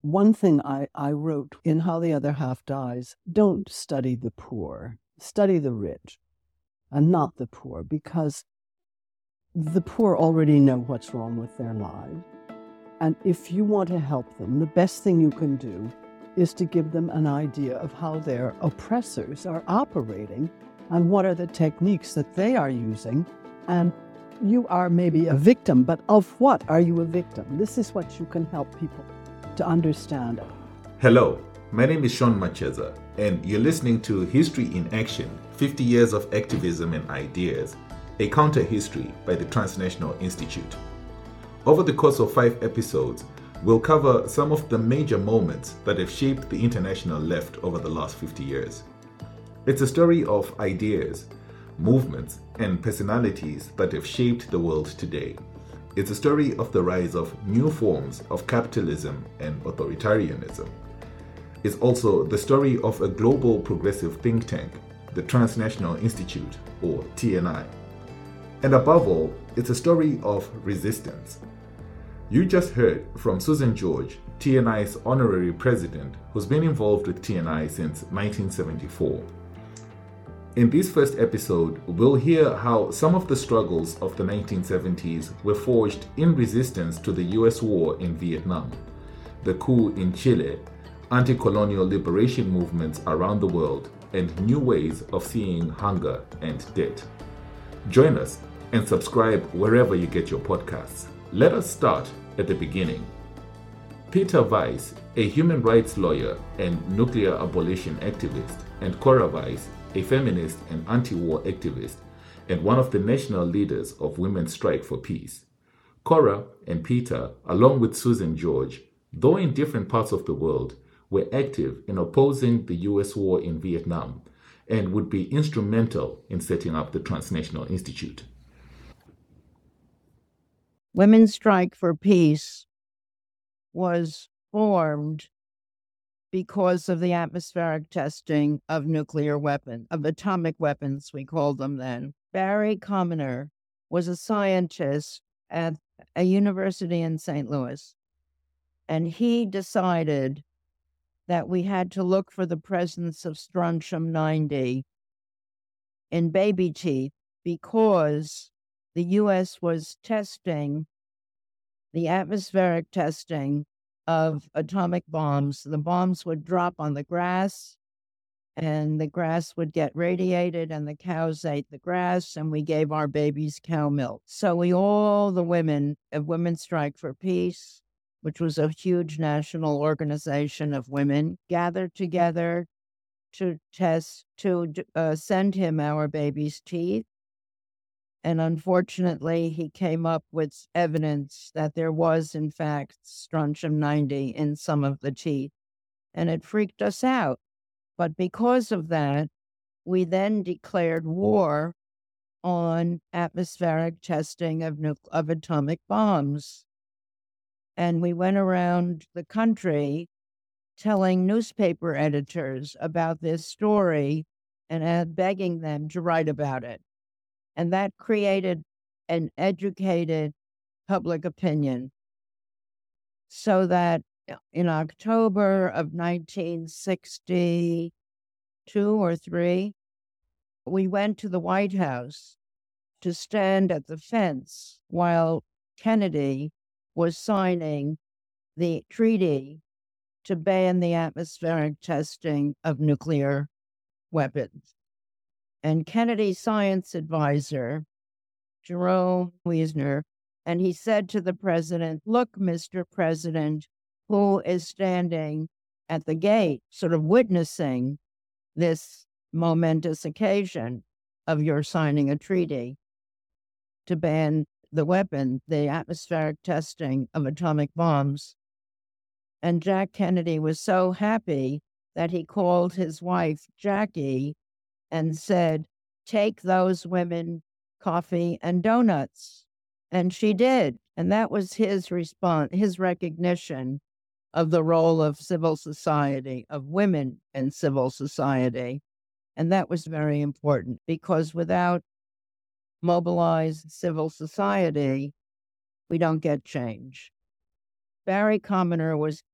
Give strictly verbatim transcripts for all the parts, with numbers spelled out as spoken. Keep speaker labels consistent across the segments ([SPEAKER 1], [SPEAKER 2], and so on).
[SPEAKER 1] One thing I, I wrote in How the Other Half Dies, don't study the poor, study the rich, and not the poor, because the poor already know what's wrong with their lives. And if you want to help them, the best thing you can do is to give them an idea of how their oppressors are operating and what are the techniques that they are using. And you are maybe a victim, but of what are you a victim? This is what you can help people to understand.
[SPEAKER 2] Hello, my name is Sean Macheza, and you're listening to History in Action, fifty years of Activism and Ideas, a counter-history by the Transnational Institute. Over the course of five episodes, we'll cover some of the major moments that have shaped the international left over the last fifty years. It's a story of ideas, movements, and personalities that have shaped the world today. It's a story of the rise of new forms of capitalism and authoritarianism. It's also the story of a global progressive think tank, the Transnational Institute, or T N I. And above all, it's a story of resistance. You just heard from Susan George, T N I's honorary president, who's been involved with T N I since nineteen seventy-four. In this first episode, we'll hear how some of the struggles of the nineteen seventies were forged in resistance to the U S war in Vietnam, the coup in Chile, anti-colonial liberation movements around the world, and new ways of seeing hunger and debt. Join us and subscribe wherever you get your podcasts. Let us start at the beginning. Peter Weiss, a human rights lawyer and nuclear abolition activist, and Cora Weiss, a feminist and anti-war activist, and one of the national leaders of Women's Strike for Peace. Cora and Peter, along with Susan George, though in different parts of the world, were active in opposing the U S war in Vietnam and would be instrumental in setting up the Transnational Institute.
[SPEAKER 3] Women's Strike for Peace was formed because of the atmospheric testing of nuclear weapons, of atomic weapons, we called them then. Barry Commoner was a scientist at a university in Saint Louis, and he decided that we had to look for the presence of strontium ninety in baby teeth because the U S was testing the atmospheric testing of atomic bombs. The bombs would drop on the grass, and the grass would get radiated, and the cows ate the grass, and we gave our babies cow milk. So we, all the women of Women's Strike for Peace, which was a huge national organization of women, gathered together to test, to uh, send him our baby's teeth. And unfortunately, he came up with evidence that there was, in fact, strontium ninety in some of the teeth. And it freaked us out. But because of that, we then declared war on atmospheric testing of, nu- of atomic bombs. And we went around the country telling newspaper editors about this story and uh, begging them to write about it. And that created an educated public opinion, so that in October of nineteen sixty-two or three, we went to the White House to stand at the fence while Kennedy was signing the treaty to ban the atmospheric testing of nuclear weapons. And Kennedy's science advisor, Jerome Wiesner, and he said to the president, "Look, Mister President, who is standing at the gate, sort of witnessing this momentous occasion of your signing a treaty to ban the weapon, the atmospheric testing of atomic bombs." And Jack Kennedy was so happy that he called his wife, Jackie, and said, "Take those women coffee and donuts." And she did. And that was his response, his recognition of the role of civil society, of women in civil society. And that was very important, because without mobilized civil society, we don't get change. Barry Commoner was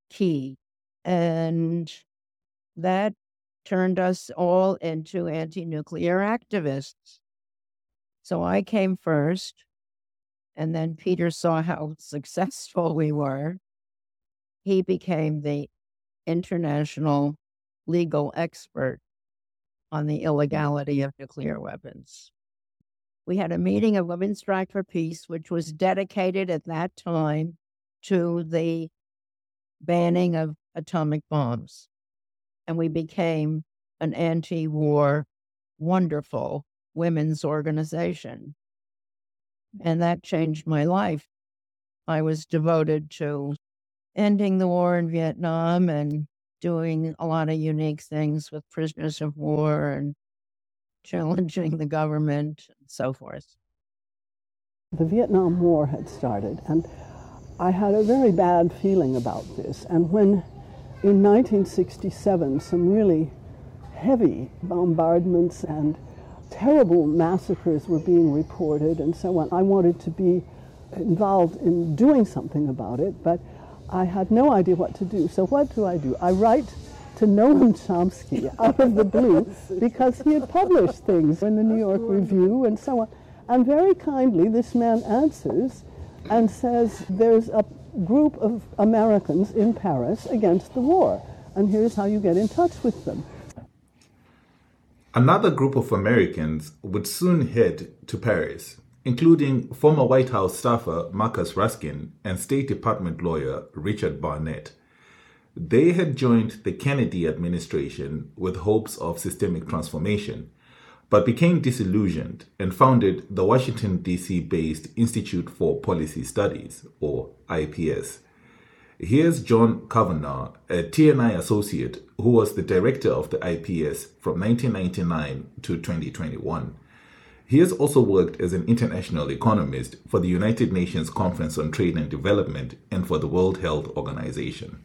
[SPEAKER 3] key. And that turned us all into anti-nuclear activists. So I came first, and then Peter saw how successful we were. He became the international legal expert on the illegality of nuclear weapons. We had a meeting of Women Strike for Peace, which was dedicated at that time to the banning of atomic bombs. And we became an anti-war, wonderful women's organization. And that changed my life. I was devoted to ending the war in Vietnam and doing a lot of unique things with prisoners of war and challenging the government and so forth.
[SPEAKER 1] The Vietnam War had started, and I had a very bad feeling about this. And when in nineteen sixty-seven some really heavy bombardments and terrible massacres were being reported and so on, I wanted to be involved in doing something about it, but I had no idea what to do. So what do I do? I write to Noam Chomsky out of the blue because he had published things in the New York Review and so on. And very kindly, this man answers and says, there's a group of Americans in Paris against the war, and here's how you get in touch with them.
[SPEAKER 2] Another group of Americans would soon head to Paris, including former White House staffer Marcus Raskin and State Department lawyer Richard Barnett. They had joined the Kennedy administration with hopes of systemic transformation, but became disillusioned and founded the Washington, D C-based Institute for Policy Studies, or I P S. Here's John Kavanagh, a T N I associate who was the director of the I P S from nineteen ninety-nine to twenty twenty-one. He has also worked as an international economist for the United Nations Conference on Trade and Development and for the World Health Organization.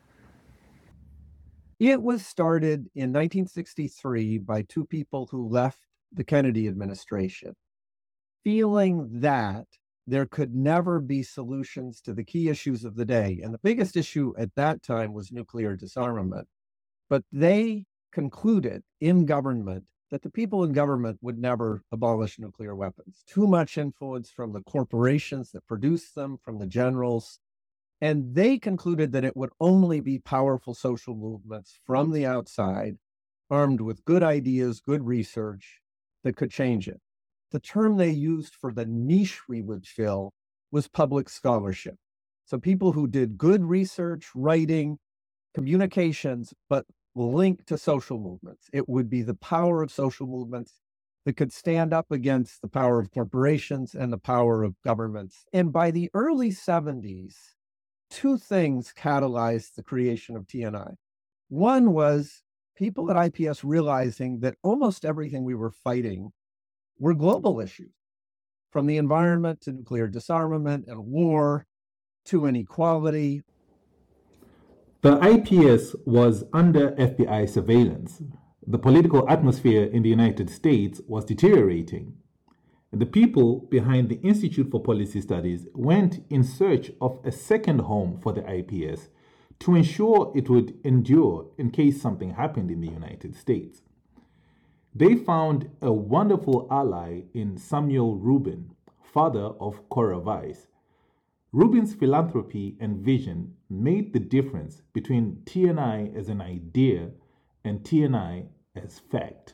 [SPEAKER 4] It was started in nineteen sixty-three by two people who left the Kennedy administration, feeling that there could never be solutions to the key issues of the day. And the biggest issue at that time was nuclear disarmament. But they concluded in government that the people in government would never abolish nuclear weapons. Too much influence from the corporations that produce them, from the generals. And they concluded that it would only be powerful social movements from the outside, armed with good ideas, good research, that could change it. The term they used for the niche we would fill was public scholarship. So people who did good research, writing, communications, but linked to social movements. It would be the power of social movements that could stand up against the power of corporations and the power of governments. And by the early seventies, two things catalyzed the creation of T N I. One was people at I P S realizing that almost everything we were fighting were global issues, from the environment to nuclear disarmament and war to inequality.
[SPEAKER 2] The I P S was under F B I surveillance. The political atmosphere in the United States was deteriorating. The people behind the Institute for Policy Studies went in search of a second home for the I P S to ensure it would endure in case something happened in the United States. They found a wonderful ally in Samuel Rubin, father of Cora Weiss. Rubin's philanthropy and vision made the difference between T N I as an idea and T N I as fact.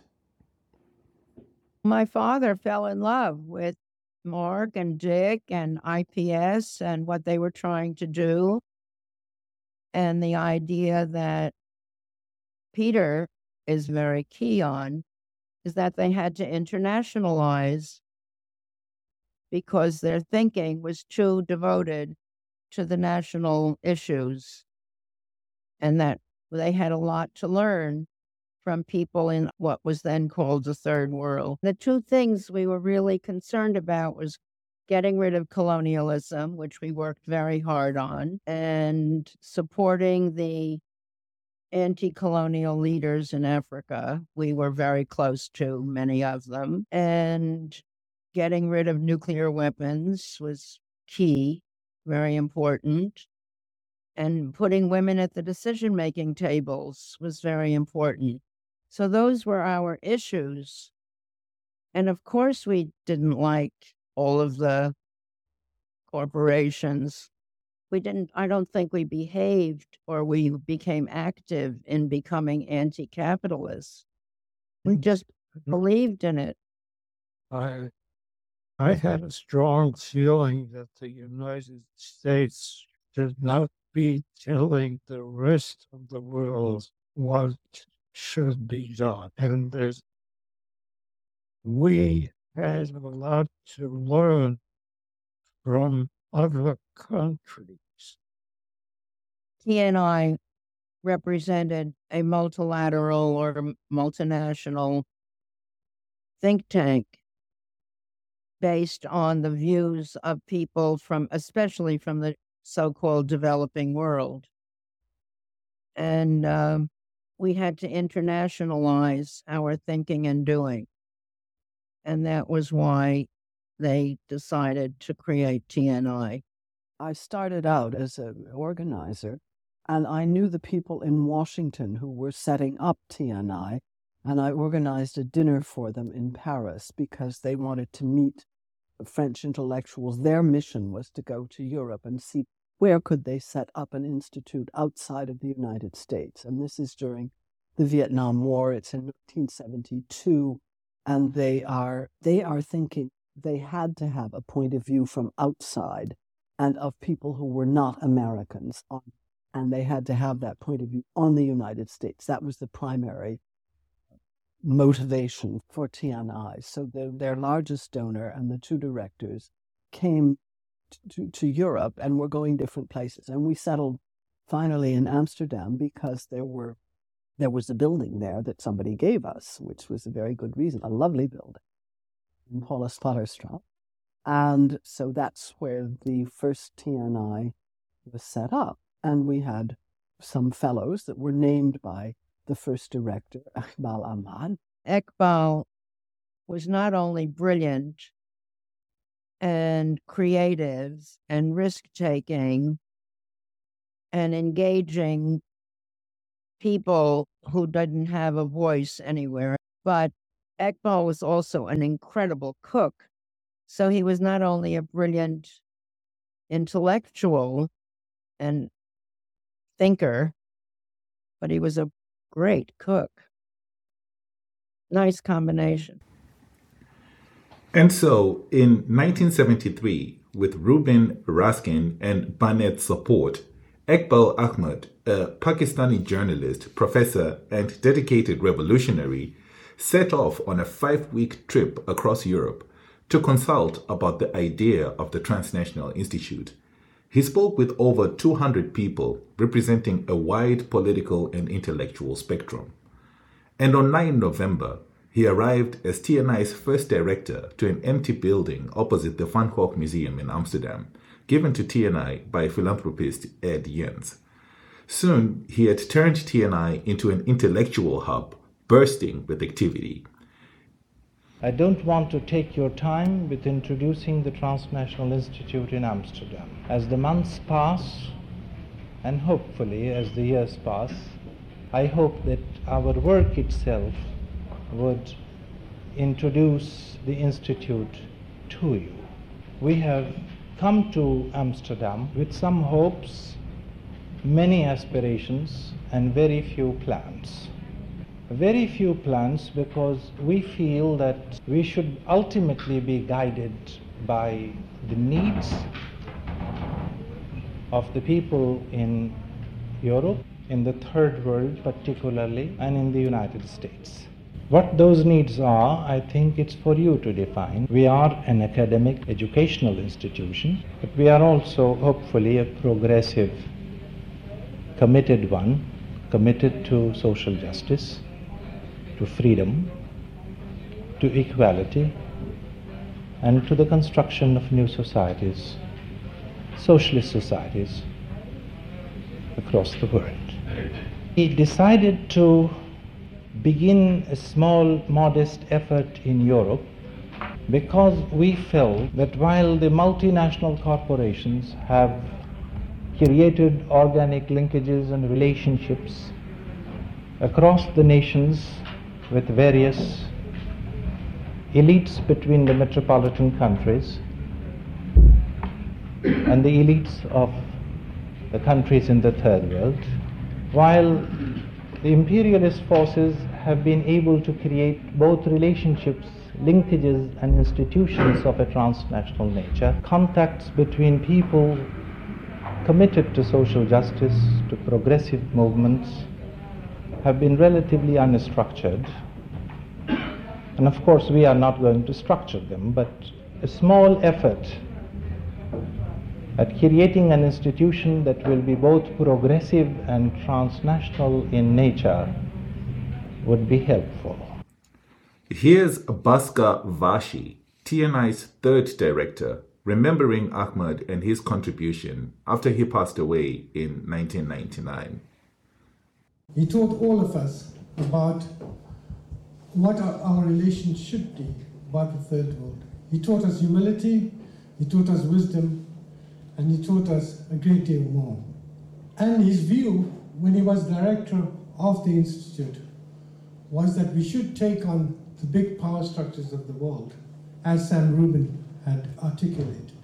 [SPEAKER 3] My father fell in love with Mark and Dick and I P S and what they were trying to do, and the idea that Peter is very key on is that they had to internationalize because their thinking was too devoted to the national issues, and that they had a lot to learn from people in what was then called the Third World. The two things we were really concerned about was getting rid of colonialism, which we worked very hard on, and supporting the anti-colonial leaders in Africa. We were very close to many of them. And getting rid of nuclear weapons was key, very important. And putting women at the decision-making tables was very important. So those were our issues. And of course, we didn't like all of the corporations. We didn't, I don't think we behaved or we became active in becoming anti-capitalist. We just believed in it.
[SPEAKER 5] I, I had a strong feeling that the United States should not be telling the rest of the world what should be done. And there's, we had a lot to learn from other countries.
[SPEAKER 3] T N I represented a multilateral or multinational think tank based on the views of people from, especially from the so-called developing world. And um, we had to internationalize our thinking and doing. And that was why they decided to create T N I.
[SPEAKER 1] I started out as an organizer, and I knew the people in Washington who were setting up T N I, and I organized a dinner for them in Paris because they wanted to meet French intellectuals. Their mission was to go to Europe and see where could they set up an institute outside of the United States. And this is during the Vietnam War. It's in nineteen seventy-two, and they are they are thinking they had to have a point of view from outside and of people who were not Americans, on, and they had to have that point of view on the United States. That was the primary motivation for T N I. So the, their largest donor and the two directors came to, to Europe and were going different places. And we settled finally in Amsterdam because there were there was a building there that somebody gave us, which was a very good reason, a lovely building in Paulus-Potterstraat. And so that's where the first T N I was set up. And we had some fellows that were named by the first director, Iqbal Ahmad.
[SPEAKER 3] Iqbal was not only brilliant and creative and risk-taking and engaging people who didn't have a voice anywhere, but Iqbal was also an incredible cook. So he was not only a brilliant intellectual and thinker, but he was a great cook. Nice combination.
[SPEAKER 2] And so, in nineteen seventy-three, with Reuben Raskin and Barnett's support, Iqbal Ahmad, a Pakistani journalist, professor, and dedicated revolutionary, set off on a five-week trip across Europe to consult about the idea of the Transnational Institute. He spoke with over two hundred people representing a wide political and intellectual spectrum. And on the ninth of November, he arrived as T N I's first director to an empty building opposite the Van Gogh Museum in Amsterdam, given to T N I by philanthropist Ed Jens. Soon, he had turned T N I into an intellectual hub, bursting with activity.
[SPEAKER 6] I don't want to take your time with introducing the Transnational Institute in Amsterdam. As the months pass, and hopefully as the years pass, I hope that our work itself would introduce the Institute to you. We have come to Amsterdam with some hopes, many aspirations, and very few plans. Very few plans because we feel that we should ultimately be guided by the needs of the people in Europe, in the third world particularly, and in the United States. What those needs are, I think it's for you to define. We are an academic, educational institution, but we are also hopefully a progressive, committed one, committed to social justice, to freedom, to equality, and to the construction of new societies, socialist societies across the world. He decided to begin a small, modest effort in Europe because we felt that while the multinational corporations have created organic linkages and relationships across the nations with various elites between the metropolitan countries and the elites of the countries in the third world, while the imperialist forces have been able to create both relationships, linkages and institutions of a transnational nature, contacts between people committed to social justice, to progressive movements, have been relatively unstructured. And of course we are not going to structure them, but a small effort at creating an institution that will be both progressive and transnational in nature would be helpful.
[SPEAKER 2] Here's Bhaskar Vashi, T N I's third director, remembering Ahmad and his contribution after he passed away in nineteen ninety-nine.
[SPEAKER 7] He taught all of us about what our, our relations should be about the third world. He taught us humility, he taught us wisdom, and he taught us a great deal more. And his view, when he was director of the Institute, was that we should take on the big power structures of the world, as Sam Rubin had articulated.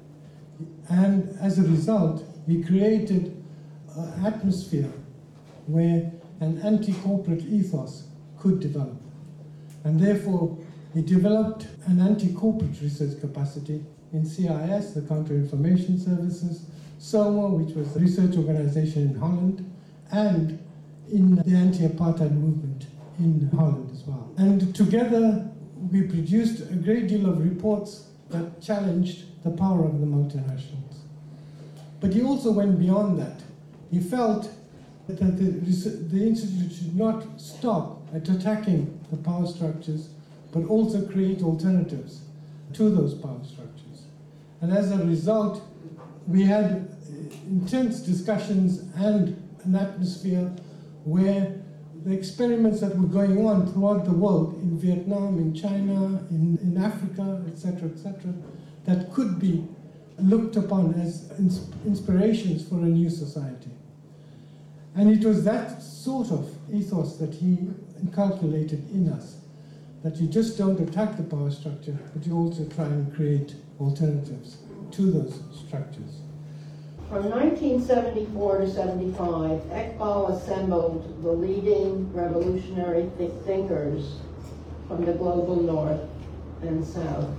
[SPEAKER 7] And as a result, he created an atmosphere where an anti-corporate ethos could develop. And therefore, he developed an anti-corporate research capacity in C I S, the Counter-Information Services, SOMA, which was a research organization in Holland, and in the anti-apartheid movement in Holland as well. And together, we produced a great deal of reports that challenged the power of the multinationals. But he also went beyond that. He felt that the, the Institute should not stop at attacking the power structures, but also create alternatives to those power structures. And as a result, we had intense discussions and an atmosphere where the experiments that were going on throughout the world, in Vietnam, in China, in, in Africa, et cetera, et cetera, that could be looked upon as ins- inspirations for a new society. And it was that sort of ethos that he inculcated in us, that you just don't attack the power structure, but you also try and create alternatives to those structures.
[SPEAKER 8] From nineteen seventy-four to seventy-five, Iqbal assembled the leading revolutionary th- thinkers from the global north and south.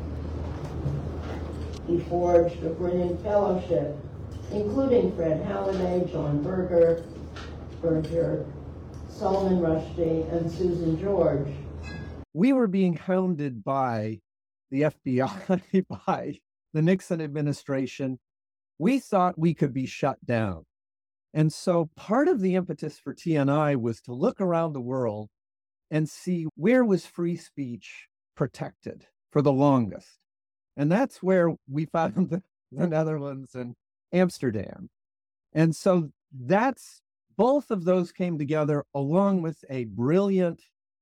[SPEAKER 8] He forged a brilliant fellowship, including Fred Halliday, John Berger, Berger, Salman Rushdie, and Susan George.
[SPEAKER 4] We were being hounded by the F B I, by the Nixon administration. We thought we could be shut down. And so part of the impetus for T N I was to look around the world and see where was free speech protected for the longest. And that's where we found the, the Netherlands and Amsterdam. And so that's, both of those came together along with a brilliant,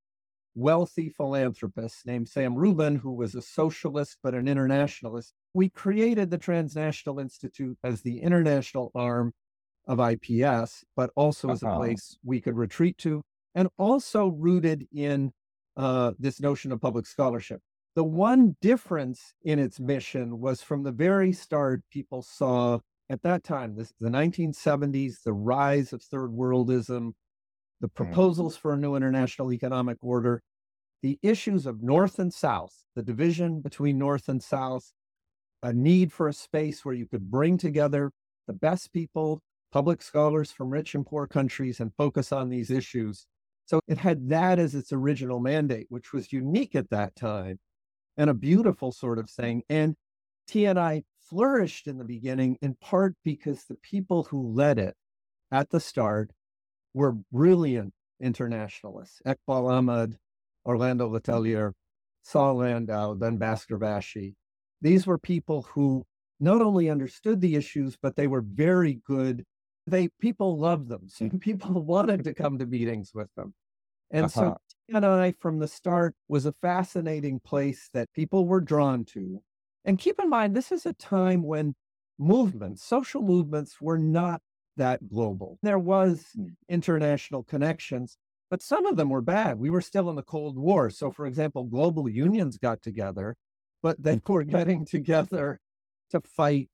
[SPEAKER 4] wealthy philanthropist named Sam Rubin, who was a socialist but an internationalist. We created the Transnational Institute as the international arm of I P S, but also as a
[SPEAKER 9] Uh-huh.
[SPEAKER 4] place we could retreat to, and also rooted in uh, this notion of public scholarship. The one difference in its mission was from the very start, people saw at that time, this, the nineteen seventies, the rise of third worldism, the proposals for a new international economic order, the issues of North and South, the division between North and South, a need for a space where you could bring together the best people, public scholars from rich and poor countries, and focus on these issues. So it had that as its original mandate, which was unique at that time and a beautiful sort of thing. And T N I flourished in the beginning, in part because the people who led it at the start were brilliant internationalists. Iqbal Ahmad, Orlando Letelier, Saul Landau, then Bhaskar Vashi. These were people who not only understood the issues, but they were very good. They people loved them. So people wanted to come to meetings with them. And
[SPEAKER 9] Uh-huh.
[SPEAKER 4] so T N I from the start was a fascinating place that people were drawn to. And keep in mind, this is a time when movements, social movements were not that global. There was international connections, but some of them were bad. We were still in the Cold War. So, for example, global unions got together, but they were getting together to fight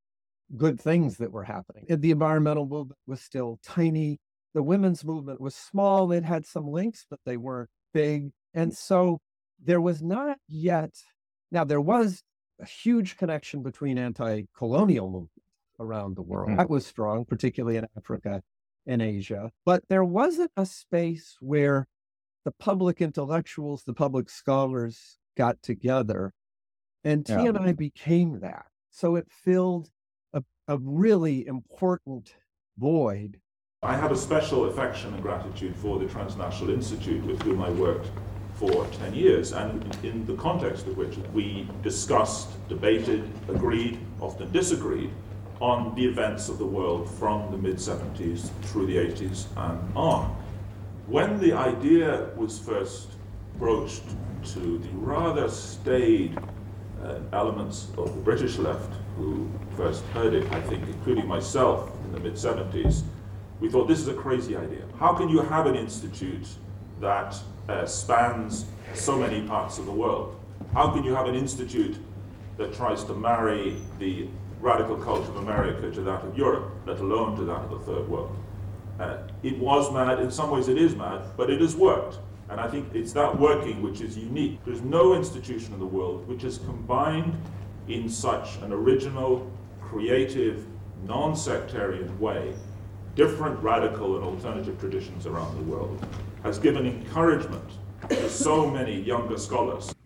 [SPEAKER 4] good things that were happening. The environmental movement was still tiny. The women's movement was small. It had some links, but they weren't big. And so there was not yet, now there was a huge connection between anti-colonial movements around the world. That was strong, particularly in Africa and Asia. But there wasn't a space where the public intellectuals, the public scholars got together, and T N I yeah. became that. So it filled a, a really important void.
[SPEAKER 9] I have a special affection and gratitude for the Transnational Institute, with whom I worked for ten years, and in the context of which we discussed, debated, agreed, often disagreed, on the events of the world from the mid seventies through the eighties and on. When the idea was first broached to the rather staid uh, elements of the British left, who first heard it, I think, including myself in the mid seventies, we thought, this is a crazy idea. How can you have an institute that uh, spans so many parts of the world? How can you have an institute that tries to marry the radical culture of America to that of Europe, let alone to that of the third world? Uh, it was mad, in some ways it is mad, but it has worked. And I think it's that working which is unique. There's no institution in the world which has combined in such an original, creative, non-sectarian way different radical and alternative traditions around the world, has given encouragement to so many younger scholars.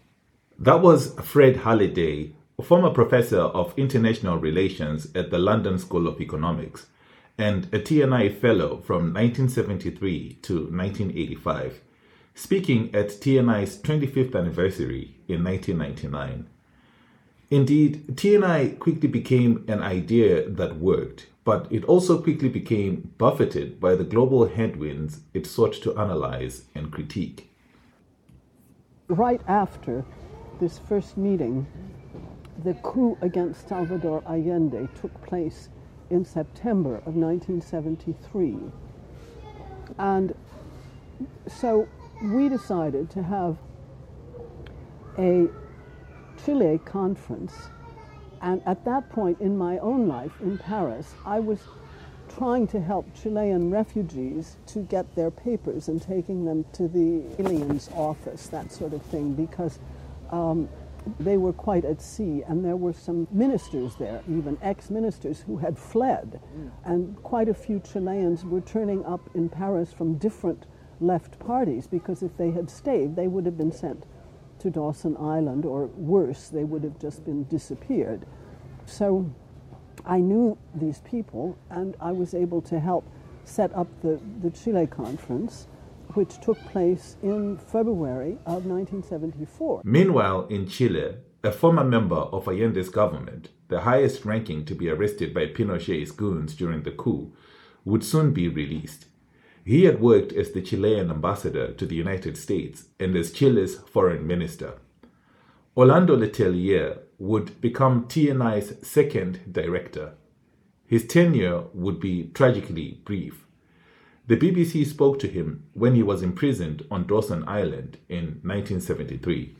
[SPEAKER 2] That was Fred Halliday, a former professor of international relations at the London School of Economics and a T N I fellow from nineteen seventy-three to nineteen eighty-five, speaking at T N I's twenty-fifth anniversary in nineteen ninety-nine. Indeed, T N I quickly became an idea that worked, but it also quickly became buffeted by the global headwinds it sought to analyze and critique.
[SPEAKER 1] Right after this first meeting, the coup against Salvador Allende took place in September of nineteen seventy-three. And so we decided to have a Chile conference. And at that point in my own life in Paris, I was trying to help Chilean refugees to get their papers and taking them to the aliens office, that sort of thing, because um, they were quite at sea, and there were some ministers there, even ex-ministers, who had fled. Mm. And quite a few Chileans were turning up in Paris from different left parties, because if they had stayed, they would have been sent to Dawson Island, or worse, they would have just been disappeared. So I knew these people, and I was able to help set up the, the Chile conference, which took place in February of nineteen seventy-four.
[SPEAKER 2] Meanwhile, in Chile, a former member of Allende's government, the highest ranking to be arrested by Pinochet's goons during the coup, would soon be released. He had worked as the Chilean ambassador to the United States and as Chile's foreign minister. Orlando Letelier would become T N I's second director. His tenure would be tragically brief. The B B C spoke to him when he was imprisoned on Dawson Island in nineteen seventy-three.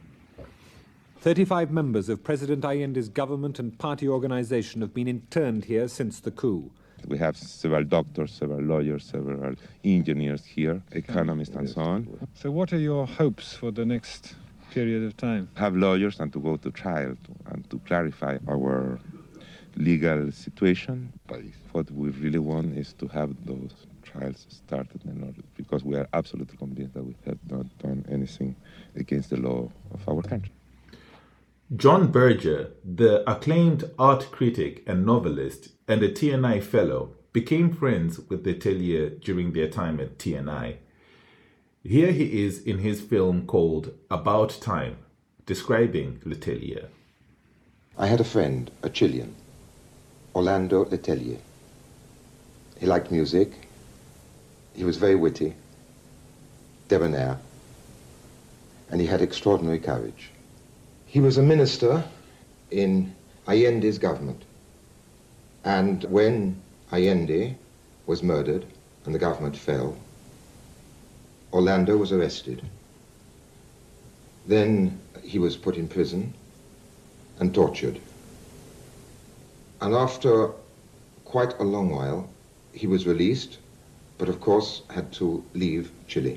[SPEAKER 10] thirty-five members of President Allende's government and party organization have been interned here since the coup.
[SPEAKER 11] We have several doctors, several lawyers, several engineers here, economists and so on.
[SPEAKER 12] So what are your hopes for the next period of time?
[SPEAKER 11] Have lawyers and to go to trial to, and to clarify our legal situation. But what we really want is to have those trials started in order, because we are absolutely convinced that we have not done anything against the law of our country.
[SPEAKER 2] John Berger, the acclaimed art critic and novelist and a T N I fellow, became friends with Letelier during their time at T N I. Here he is in his film called About Time, describing Letelier.
[SPEAKER 13] I had a friend, a Chilean, Orlando Letelier. He liked music. He was very witty, debonair, and he had extraordinary courage. He was a minister in Allende's government. And when Allende was murdered and the government fell, Orlando was arrested. Then he was put in prison and tortured. And after quite a long while, he was released, but of course had to leave Chile.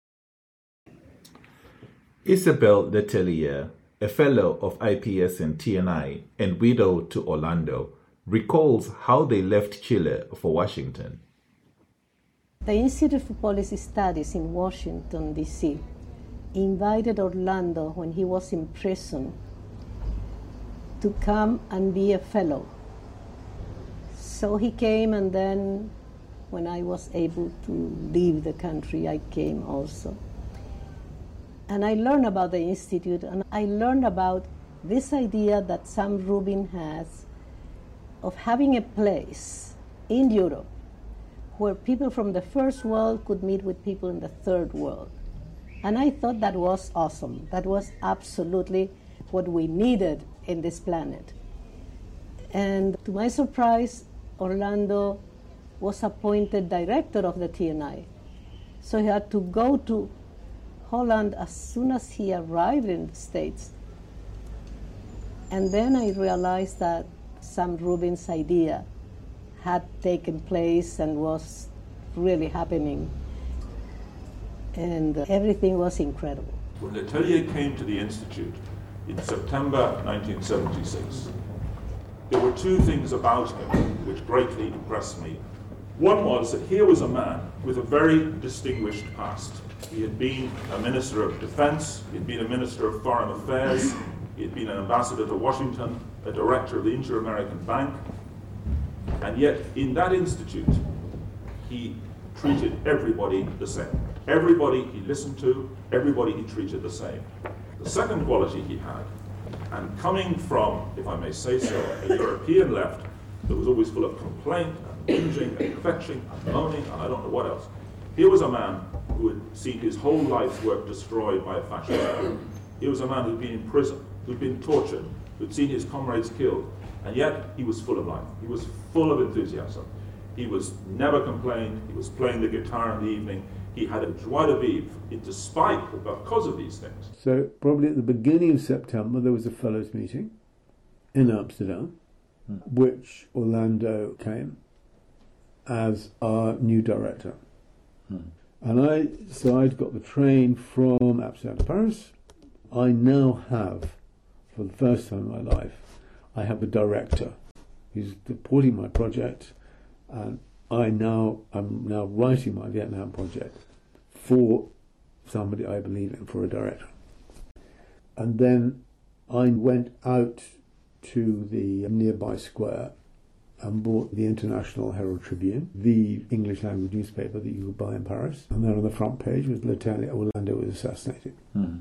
[SPEAKER 2] Isabel Letelier, a fellow of I P S and T N I and widow to Orlando, recalls how they left Chile for Washington.
[SPEAKER 14] The Institute for Policy Studies in Washington, D C invited Orlando when he was in prison to come and be a fellow. So he came, and then when I was able to leave the country, I came also. And I learned about the Institute, and I learned about this idea that Sam Rubin has of having a place in Europe where people from the first world could meet with people in the third world. And I thought that was awesome. That was absolutely what we needed in this planet. And to my surprise, Orlando was appointed director of the T N I. So he had to go to Holland as soon as he arrived in the States. And then I realized that Sam Rubin's idea had taken place and was really happening. And everything was incredible.
[SPEAKER 9] When Letelier came to the Institute in September nineteen seventy-six, there were two things about him which greatly impressed me. One was that here was a man with a very distinguished past. He had been a minister of defense, he had been a minister of foreign affairs, he had been an ambassador to Washington, a director of the Inter-American Bank, and yet in that institute, he treated everybody the same. Everybody he listened to, everybody he treated the same. The second quality he had, and coming from, if I may say so, a European left that was always full of complaint and whinging and fetching and moaning and I don't know what else, here was a man who had seen his whole life's work destroyed by a fascist group. He was a man who'd been in prison, who'd been tortured, who'd seen his comrades killed, and yet he was full of life. He was full of enthusiasm. He was never complained. He was playing the guitar in the evening. He had a joie de vivre, despite, because of these things.
[SPEAKER 15] So probably at the beginning of September, there was a fellows meeting in Amsterdam, hmm. which Orlando came as our new director. Hmm. And I, so I'd got the train from Amsterdam to Paris. I now have, for the first time in my life, I have a director who's supporting my project, and I now, I'm now writing my Vietnam project for somebody I believe in, for a director. And then I went out to the nearby square and bought the International Herald Tribune, the English language newspaper that you could buy in Paris. And then on the front page was Letelier, Orlando was assassinated.
[SPEAKER 16] Hmm.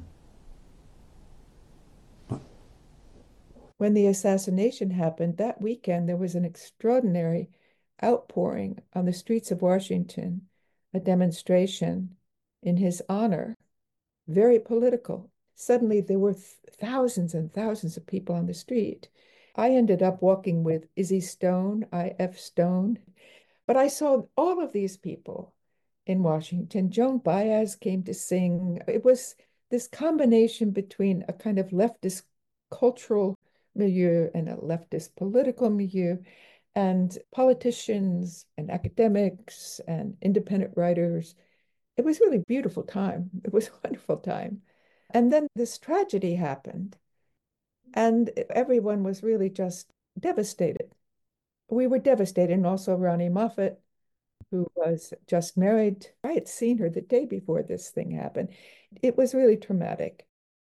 [SPEAKER 17] When the assassination happened, that weekend there was an extraordinary outpouring on the streets of Washington, a demonstration in his honor, very political. Suddenly there were th- thousands and thousands of people on the street. I ended up walking with Izzy Stone, I F Stone, but I saw all of these people in Washington. Joan Baez came to sing. It was this combination between a kind of leftist cultural milieu and a leftist political milieu, and politicians and academics and independent writers. It was really a beautiful time. It was a wonderful time. And then this tragedy happened, and everyone was really just devastated. We were devastated, and also Ronnie Moffat, who was just married. I had seen her the day before this thing happened. It was really traumatic.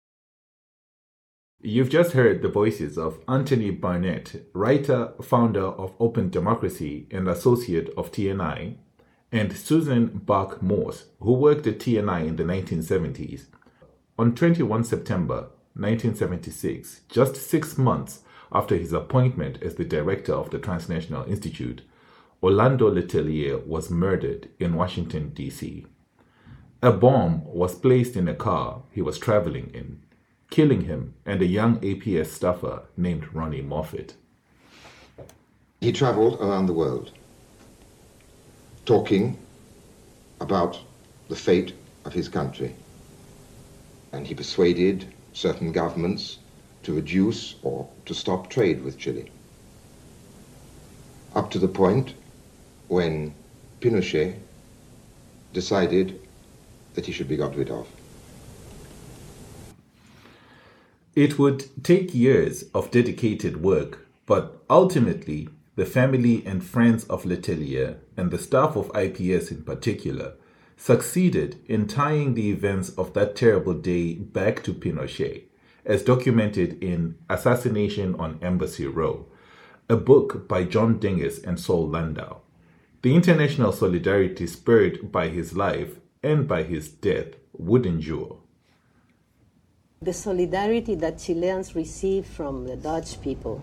[SPEAKER 2] You've just heard the voices of Anthony Barnett, writer, founder of Open Democracy and associate of T N I, and Susan Buck-Morse, who worked at T N I in the nineteen seventies. On the twenty-first of September nineteen seventy-six, just six months after his appointment as the director of the Transnational Institute, Orlando Letelier was murdered in Washington, D C. A bomb was placed in a car he was traveling in, killing him and a young A P S staffer named Ronnie Moffat.
[SPEAKER 13] He traveled around the world, talking about the fate of his country. And he persuaded certain governments to reduce or to stop trade with Chile, up to the point when Pinochet decided that he should be got rid of.
[SPEAKER 2] It would take years of dedicated work, but ultimately, the family and friends of Letelier, and the staff of I P S in particular, succeeded in tying the events of that terrible day back to Pinochet, as documented in Assassination on Embassy Row, a book by John Dinges and Saul Landau. The international solidarity spurred by his life and by his death would endure.
[SPEAKER 14] The solidarity that Chileans received from the Dutch people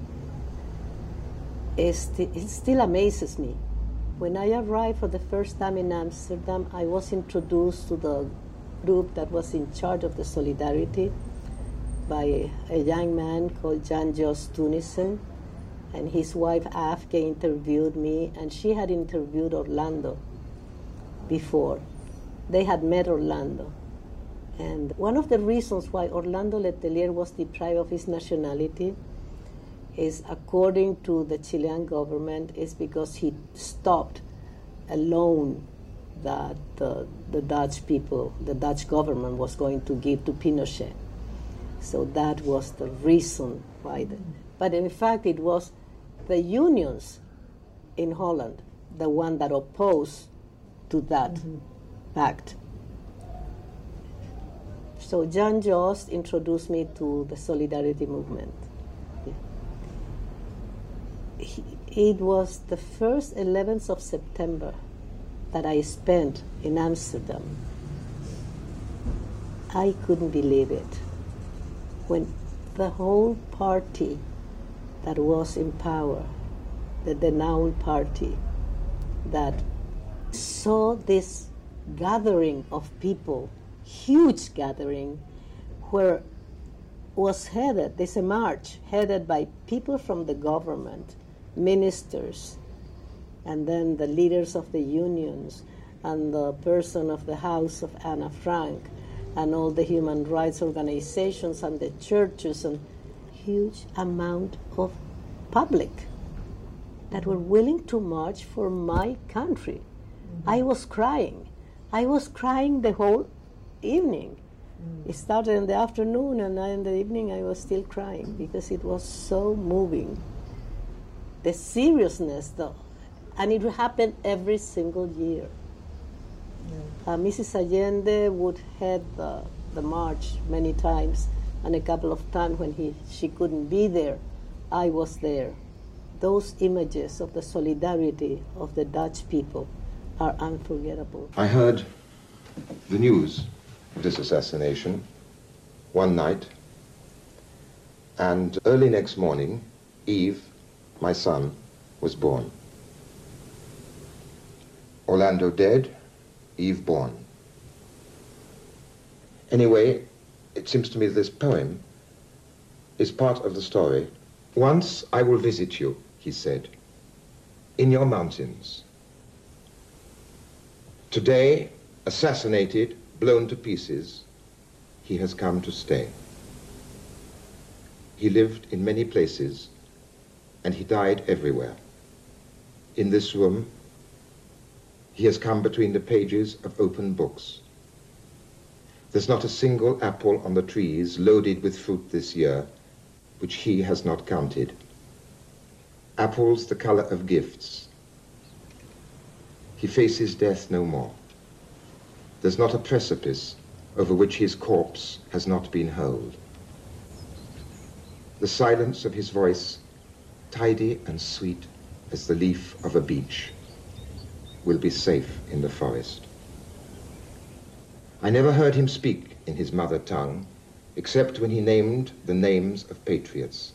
[SPEAKER 14] is st- it still amazes me. When I arrived for the first time in Amsterdam, I was introduced to the group that was in charge of the solidarity by a, a young man called Jan Jos Tunisen, and his wife Afke interviewed me, and she had interviewed Orlando before. They had met Orlando. And one of the reasons why Orlando Letelier was deprived of his nationality is, according to the Chilean government, is because he stopped a loan that uh, the Dutch people, the Dutch government was going to give to Pinochet. So that was the reason why. The, but in fact, it was the unions in Holland, the one that opposed to that mm-hmm. pact. So Jan Jost introduced me to the Solidarity movement. He, it was the first eleventh of September that I spent in Amsterdam. I couldn't believe it. When the whole party that was in power, the Denauw party, that saw this gathering of people, huge gathering, where was headed, there's a march headed by people from the government, ministers, and then the leaders of the unions, and the person of the house of Anna Frank, and all the human rights organizations, and the churches, and huge amount of public that were willing to march for my country. Mm-hmm. I was crying. I was crying the whole evening. Mm. It started in the afternoon, and in the evening I was still crying because it was so moving. The seriousness, though, and it happened every single year. Yeah. Uh, Missus Allende would head the, the march many times, and a couple of times when he she couldn't be there, I was there. Those images of the solidarity of the Dutch people are unforgettable.
[SPEAKER 13] I heard the news of this assassination one night, and early next morning, Eve, my son, was born. Orlando dead, Eve born. Anyway, it seems to me this poem is part of the story. Once I will visit you, he said, in your mountains. Today, assassinated, blown to pieces, he has come to stay. He lived in many places, and he died everywhere. In this room, he has come between the pages of open books. There's not a single apple on the trees loaded with fruit this year which he has not counted. Apples the color of gifts. He faces death no more. There's not a precipice over which his corpse has not been hurled. The silence of his voice, tidy and sweet as the leaf of a beech, will be safe in the forest. I never heard him speak in his mother tongue, except when he named the names of patriots.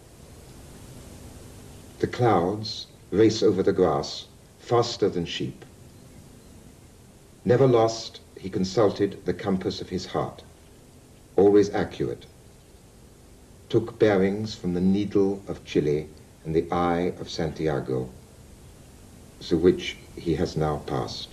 [SPEAKER 13] The clouds race over the grass faster than sheep. Never lost, he consulted the compass of his heart, always accurate. Took bearings from the needle of Chile and the eye of Santiago, through which he has now passed.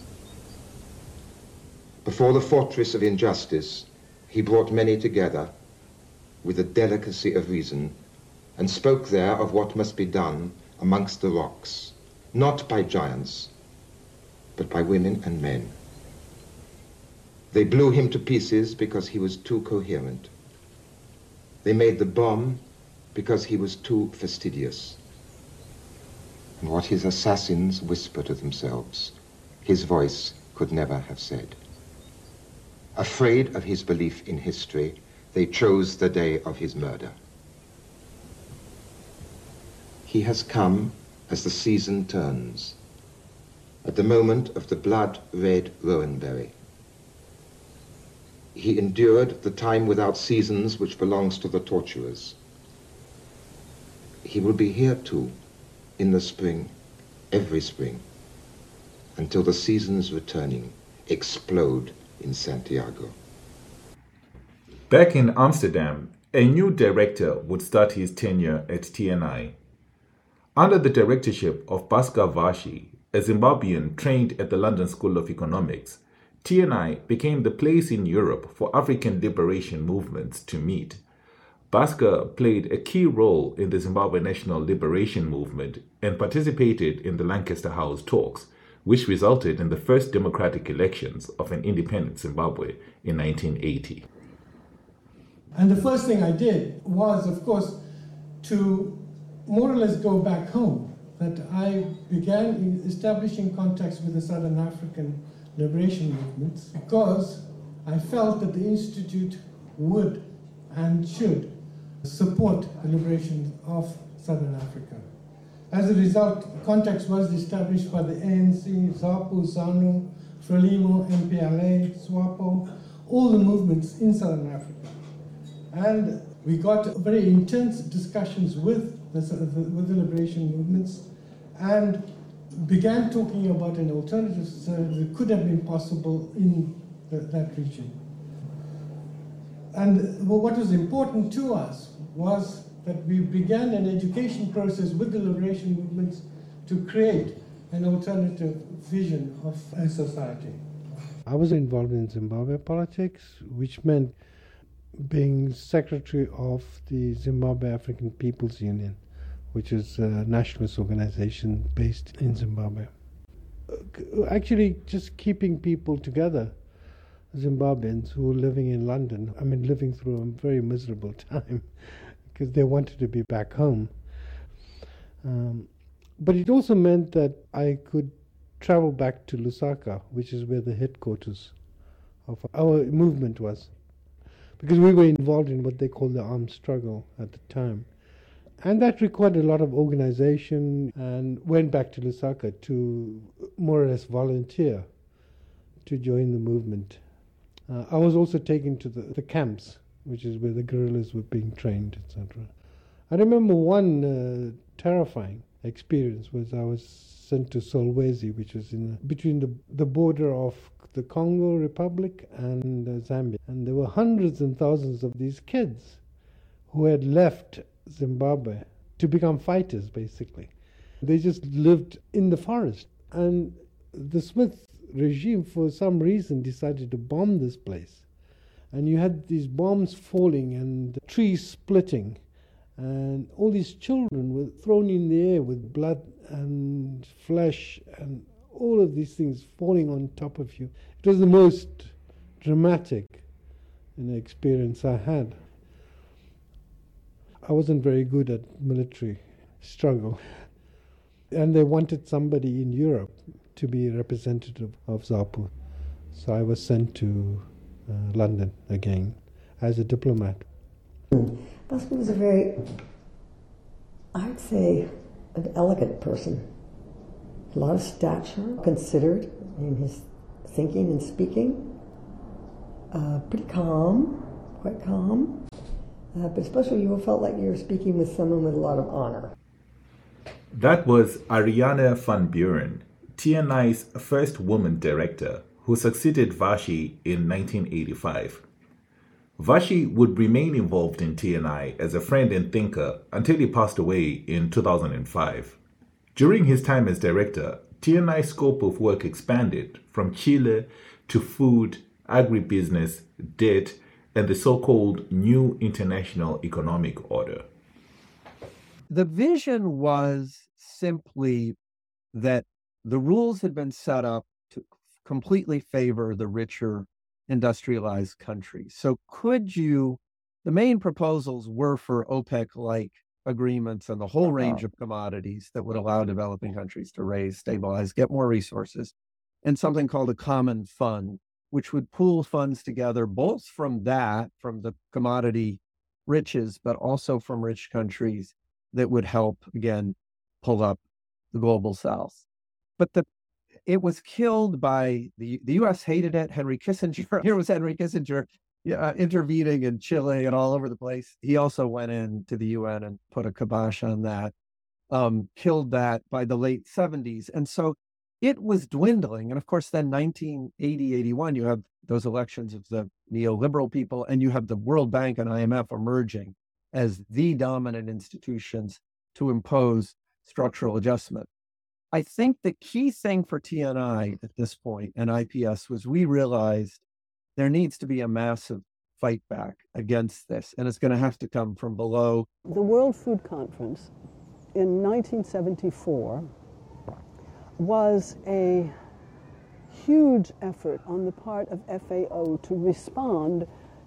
[SPEAKER 13] Before the fortress of injustice, he brought many together with the delicacy of reason, and spoke there of what must be done amongst the rocks, not by giants, but by women and men. They blew him to pieces because he was too coherent. They made the bomb because he was too fastidious. And what his assassins whispered to themselves, his voice could never have said. Afraid of his belief in history, they chose the day of his murder. He has come as the season turns, at the moment of the blood-red rowanberry. He endured the time without seasons which belongs to the torturers. He will be here too, in the spring, every spring, until the seasons returning explode in Santiago.
[SPEAKER 2] Back in Amsterdam, a new director would start his tenure at T N I. Under the directorship of Bhaskar Vashi, a Zimbabwean trained at the London School of Economics, T N I became the place in Europe for African liberation movements to meet. Bhaskar played a key role in the Zimbabwe National Liberation Movement and participated in the Lancaster House talks, which resulted in the first democratic elections of an independent Zimbabwe in nineteen eighty.
[SPEAKER 7] And the first thing I did was, of course, to more or less go back home. That I began establishing contacts with the Southern African liberation movements because I felt that the Institute would and should support the liberation of Southern Africa. As a result, contacts was established by the A N C, ZAPU, ZANU, FRELIMO, M P L A, SWAPO, all the movements in Southern Africa. And we got very intense discussions with the, with the liberation movements and began talking about an alternative society that could have been possible in the, that region. And well, what was important to us was that we began an education process with the liberation movements to create an alternative vision of a society.
[SPEAKER 16] I was involved in Zimbabwe politics, which meant being secretary of the Zimbabwe African People's Union, which is a nationalist organization based in Zimbabwe. Actually, just keeping people together, Zimbabweans who were living in London, I mean, living through a very miserable time because they wanted to be back home. Um, but it also meant that I could travel back to Lusaka, which is where the headquarters of our movement was, because we were involved in what they called the armed struggle at the time. And that required a lot of organization, and went back to Lusaka to more or less volunteer to join the movement. Uh, I was also taken to the, the camps, which is where the guerrillas were being trained, et cetera. I remember one uh, terrifying experience was I was sent to Solwezi, which was in the, between the, the border of the Congo Republic and uh, Zambia. And there were hundreds and thousands of these kids who had left Zimbabwe to become fighters, basically. They just lived in the forest. And the Smith regime, for some reason, decided to bomb this place. And you had these bombs falling and trees splitting. And all these children were thrown in the air with blood and flesh and all of these things falling on top of you. It was the most dramatic you know, experience I had. I wasn't very good at military struggle. And they wanted somebody in Europe to be a representative of ZAPU. So I was sent to uh, London again as a diplomat.
[SPEAKER 18] Bhaskar was a very, I'd say, an elegant person. A lot of stature, considered in his thinking and speaking. Uh, pretty calm, quite calm. Uh, but especially you felt like you were speaking with someone with a lot of honor.
[SPEAKER 2] That was Ariane van Buren, T N I's first woman director, who succeeded Vashi in nineteen eighty-five. Vashi would remain involved in T N I as a friend and thinker until he passed away in two thousand five. During his time as director, T N I's scope of work expanded from Chile to food, agribusiness, debt, and the so-called New International Economic Order.
[SPEAKER 4] The vision was simply that the rules had been set up to completely favor the richer industrialized countries. So could you, the main proposals were for OPEC-like agreements on the whole range of commodities that would allow developing countries to raise, stabilize, get more resources, and something called a common fund, which would pool funds together both from that, from the commodity riches, but also from rich countries that would help, again, pull up the global south. But the it was killed by the, the U S hated it. Henry Kissinger, here was Henry Kissinger uh, intervening in Chile and all over the place. He also went into the U N and put a kibosh on that, um, killed that by the late seventies. And so it was dwindling. And of course, then nineteen eighty, eighty-one, you have those elections of the neoliberal people, and you have the World Bank and I M F emerging as the dominant institutions to impose structural adjustment. I think the key thing for T N I at this point and I P S was we realized there needs to be a massive fight back against this, and it's going to have to come from below.
[SPEAKER 1] The World Food Conference in nineteen seventy-four was a huge effort on the part of F A O to respond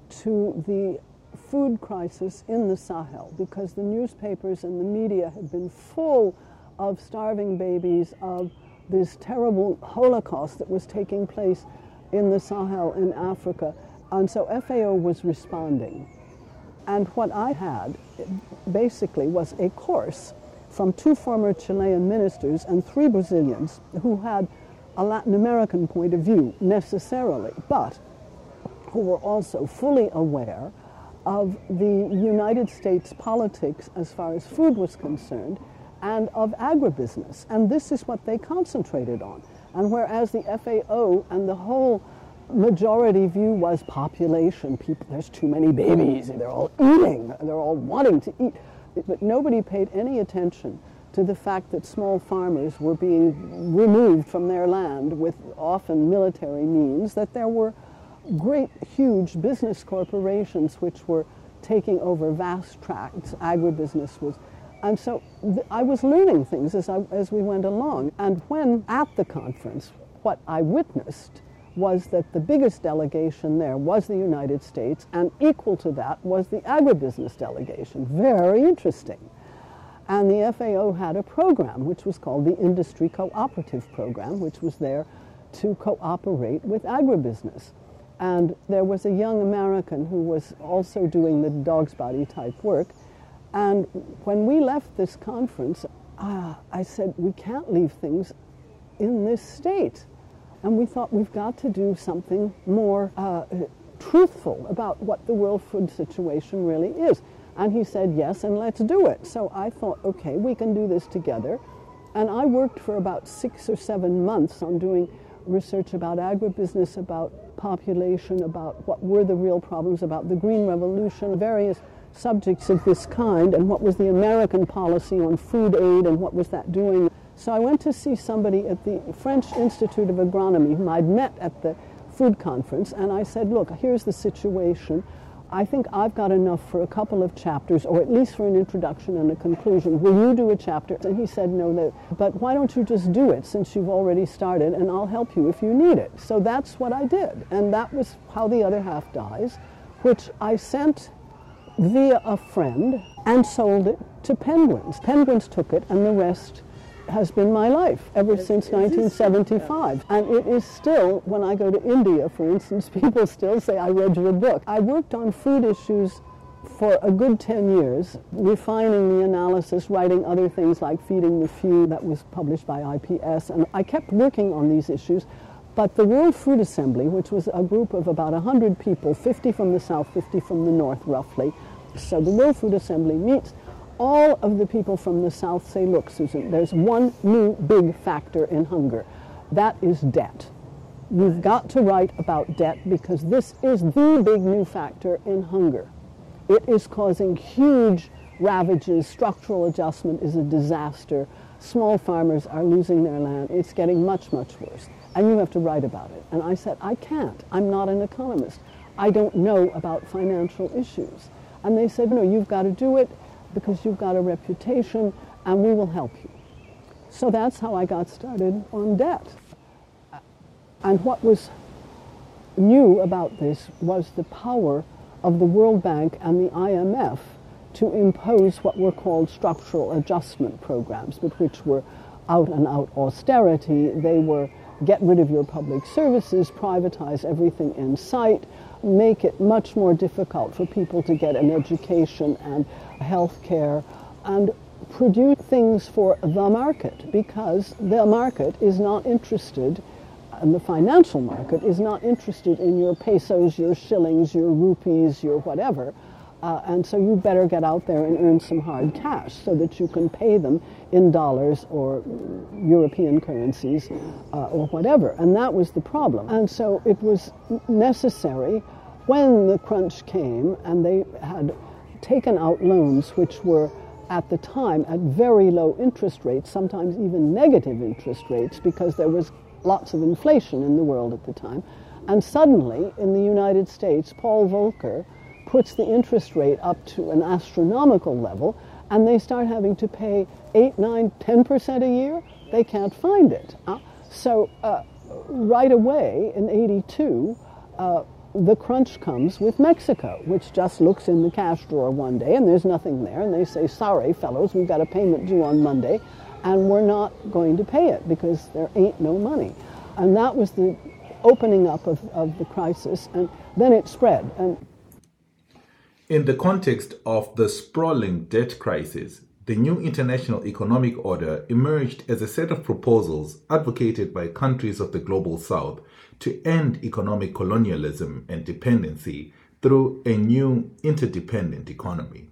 [SPEAKER 1] to the food crisis in the Sahel, because the newspapers and the media had been full of starving babies, of this terrible Holocaust that was taking place in the Sahel in Africa. And so F A O was responding. And what I had basically was a course from two former Chilean ministers and three Brazilians who had a Latin American point of view necessarily, but who were also fully aware of the United States politics as far as food was concerned, and of agribusiness. And this is what they concentrated on. And whereas the F A O and the whole majority view was population, people, there's too many babies, they're all eating, they're all wanting to eat. But nobody paid any attention to the fact that small farmers were being removed from their land with often military means, that there were great, huge business corporations which were taking over vast tracts. Agribusiness was. And so th- I was learning things as, I, as we went along. And when at the conference, what I witnessed was that the biggest delegation there was the United States, and equal to that was the agribusiness delegation. Very interesting. And the F A O had a program which was called the Industry Cooperative Program, which was there to cooperate with agribusiness. And there was a young American who was also doing the dog's body type work. And when we left this conference, uh, I said, we can't leave things in this state. And we thought we've got to do something more uh, truthful about what the world food situation really is. And he said, yes, and let's do it. So I thought, okay, we can do this together. And I worked for about six or seven months on doing research about agribusiness, about population, about what were the real problems, about the Green Revolution, various subjects of this kind, and what was the American policy on food aid and what was that doing. So I went to see somebody at the French Institute of Agronomy whom I'd met at the food conference, and I said, look, here's the situation. I think I've got enough for a couple of chapters, or at least for an introduction and a conclusion. Will you do a chapter? And he said, no, no, but why don't you just do it since you've already started, and I'll help you if you need it. So that's what I did, and that was How the Other Half Dies, which I sent via a friend and sold it to Penguins. Penguins took it, and the rest has been my life ever since nineteen seventy-five. And it is still, when I go to India, for instance, people still say, I read your book. I worked on food issues for a good ten years, refining the analysis, writing other things like Feeding the Few, that was published by I P S, and I kept working on these issues. But the World Food Assembly, which was a group of about one hundred people, fifty from the south, fifty from the north, roughly. So the World Food Assembly meets. All of the people from the south say, look, Susan, there's one new big factor in hunger. That is debt. You've got to write about debt because this is the big new factor in hunger. It is causing huge ravages. Structural adjustment is a disaster. Small farmers are losing their land. It's getting much, much worse. And you have to write about it. And I said, I can't. I'm not an economist. I don't know about financial issues. And they said, no, you've got to do it because you've got a reputation and we will help you. So that's how I got started on debt. And what was new about this was the power of the World Bank and the I M F to impose what were called structural adjustment programs, but which were out and out austerity. They were get rid of your public services, privatize everything in sight, make it much more difficult for people to get an education and health care, and produce things for the market, because the market is not interested, and the financial market is not interested in your pesos, your shillings, your rupees, your whatever. Uh, and so you better get out there and earn some hard cash so that you can pay them in dollars or European currencies uh, or whatever. And that was the problem. And so it was necessary when the crunch came and they had taken out loans which were at the time at very low interest rates, sometimes even negative interest rates, because there was lots of inflation in the world at the time. And suddenly in the United States, Paul Volcker puts the interest rate up to an astronomical level, and they start having to pay eight, nine, ten percent a year. They can't find it. Uh, so uh, right away in eighty-two, uh, the crunch comes with Mexico, which just looks in the cash drawer one day and there's nothing there, and they say, sorry, fellows, we've got a payment due on Monday, and we're not going to pay it because there ain't no money. And that was the opening up of, of the crisis, and then it spread. And
[SPEAKER 2] in the context of the sprawling debt crisis, the new international economic order emerged as a set of proposals advocated by countries of the global south to end economic colonialism and dependency through a new interdependent economy.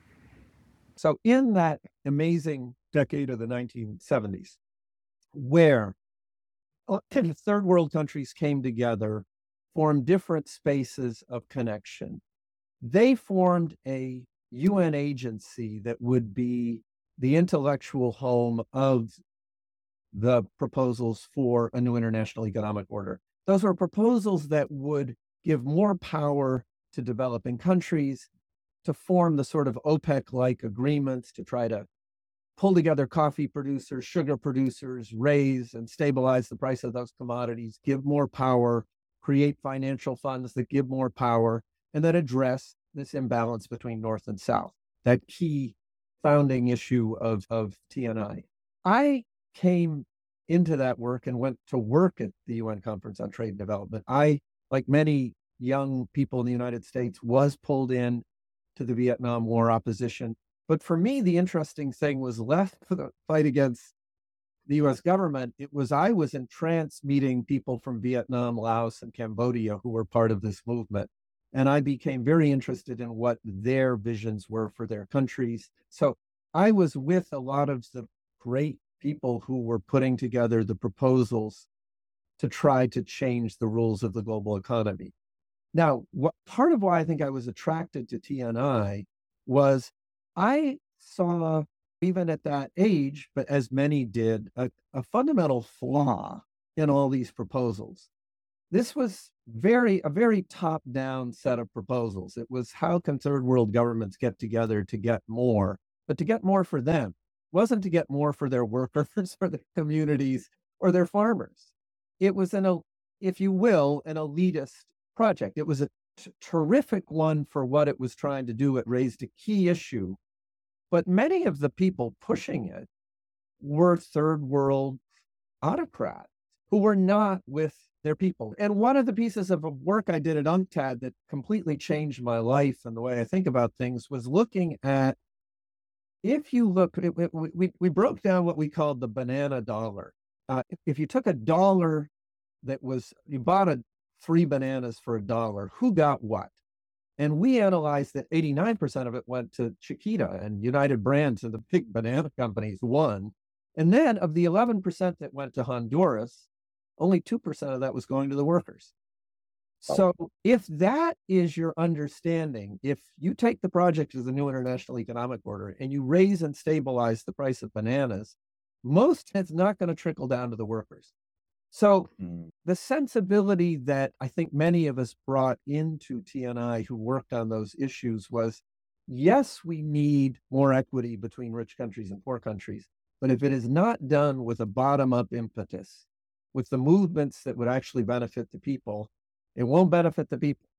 [SPEAKER 4] So in that amazing decade of the nineteen seventies, where third world countries came together, formed different spaces of connection, they formed a U N agency that would be the intellectual home of the proposals for a new international economic order. Those were proposals that would give more power to developing countries, to form the sort of OPEC-like agreements to try to pull together coffee producers, sugar producers, raise and stabilize the price of those commodities, give more power, create financial funds that give more power, and that address this imbalance between North and South, that key founding issue of, of T N I. I came into that work and went to work at the U N Conference on Trade and Development. I, like many young people in the United States, was pulled in to the Vietnam War opposition. But for me, the interesting thing was less for the fight against the U S government. It was I was entranced meeting people from Vietnam, Laos, and Cambodia who were part of this movement. And I became very interested in what their visions were for their countries. So I was with a lot of the great people who were putting together the proposals to try to change the rules of the global economy. Now, what part of why I think I was attracted to T N I was I saw, even at that age, but as many did, a, a fundamental flaw in all these proposals. This was very a very top-down set of proposals. It was how can third world governments get together to get more, but to get more for them. It wasn't to get more for their workers or their communities or their farmers. It was an, if you will, an elitist project. It was a t- terrific one for what it was trying to do. It raised a key issue, but many of the people pushing it were third world autocrats who were not with their people. And one of the pieces of work I did at UNCTAD that completely changed my life and the way I think about things was looking at, if you look, it, it, we, we broke down what we called the banana dollar. Uh, if, if you took a dollar that was, you bought a, three bananas for a dollar, who got what? And we analyzed that eighty-nine percent of it went to Chiquita and United Brands and the big banana companies won. And then of the eleven percent that went to Honduras, only two percent of that was going to the workers. So if that is your understanding, if you take the project as the new international economic order and you raise and stabilize the price of bananas, most it's not going to trickle down to the workers. So mm. the sensibility that I think many of us brought into T N I who worked on those issues was, yes, we need more equity between rich countries and poor countries, but if it is not done with a bottom-up impetus, with the movements that would actually benefit the people, it won't benefit the people.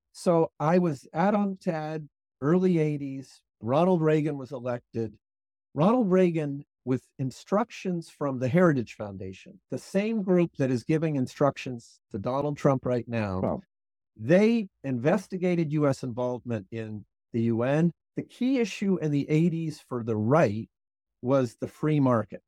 [SPEAKER 4] So I was at UNCTAD, early eighties. Ronald Reagan was elected. Ronald Reagan, with instructions from the Heritage Foundation, the same group that is giving instructions to Donald Trump right now, wow. They investigated U S involvement in the U N. The key issue in the eighties for the right was the free market.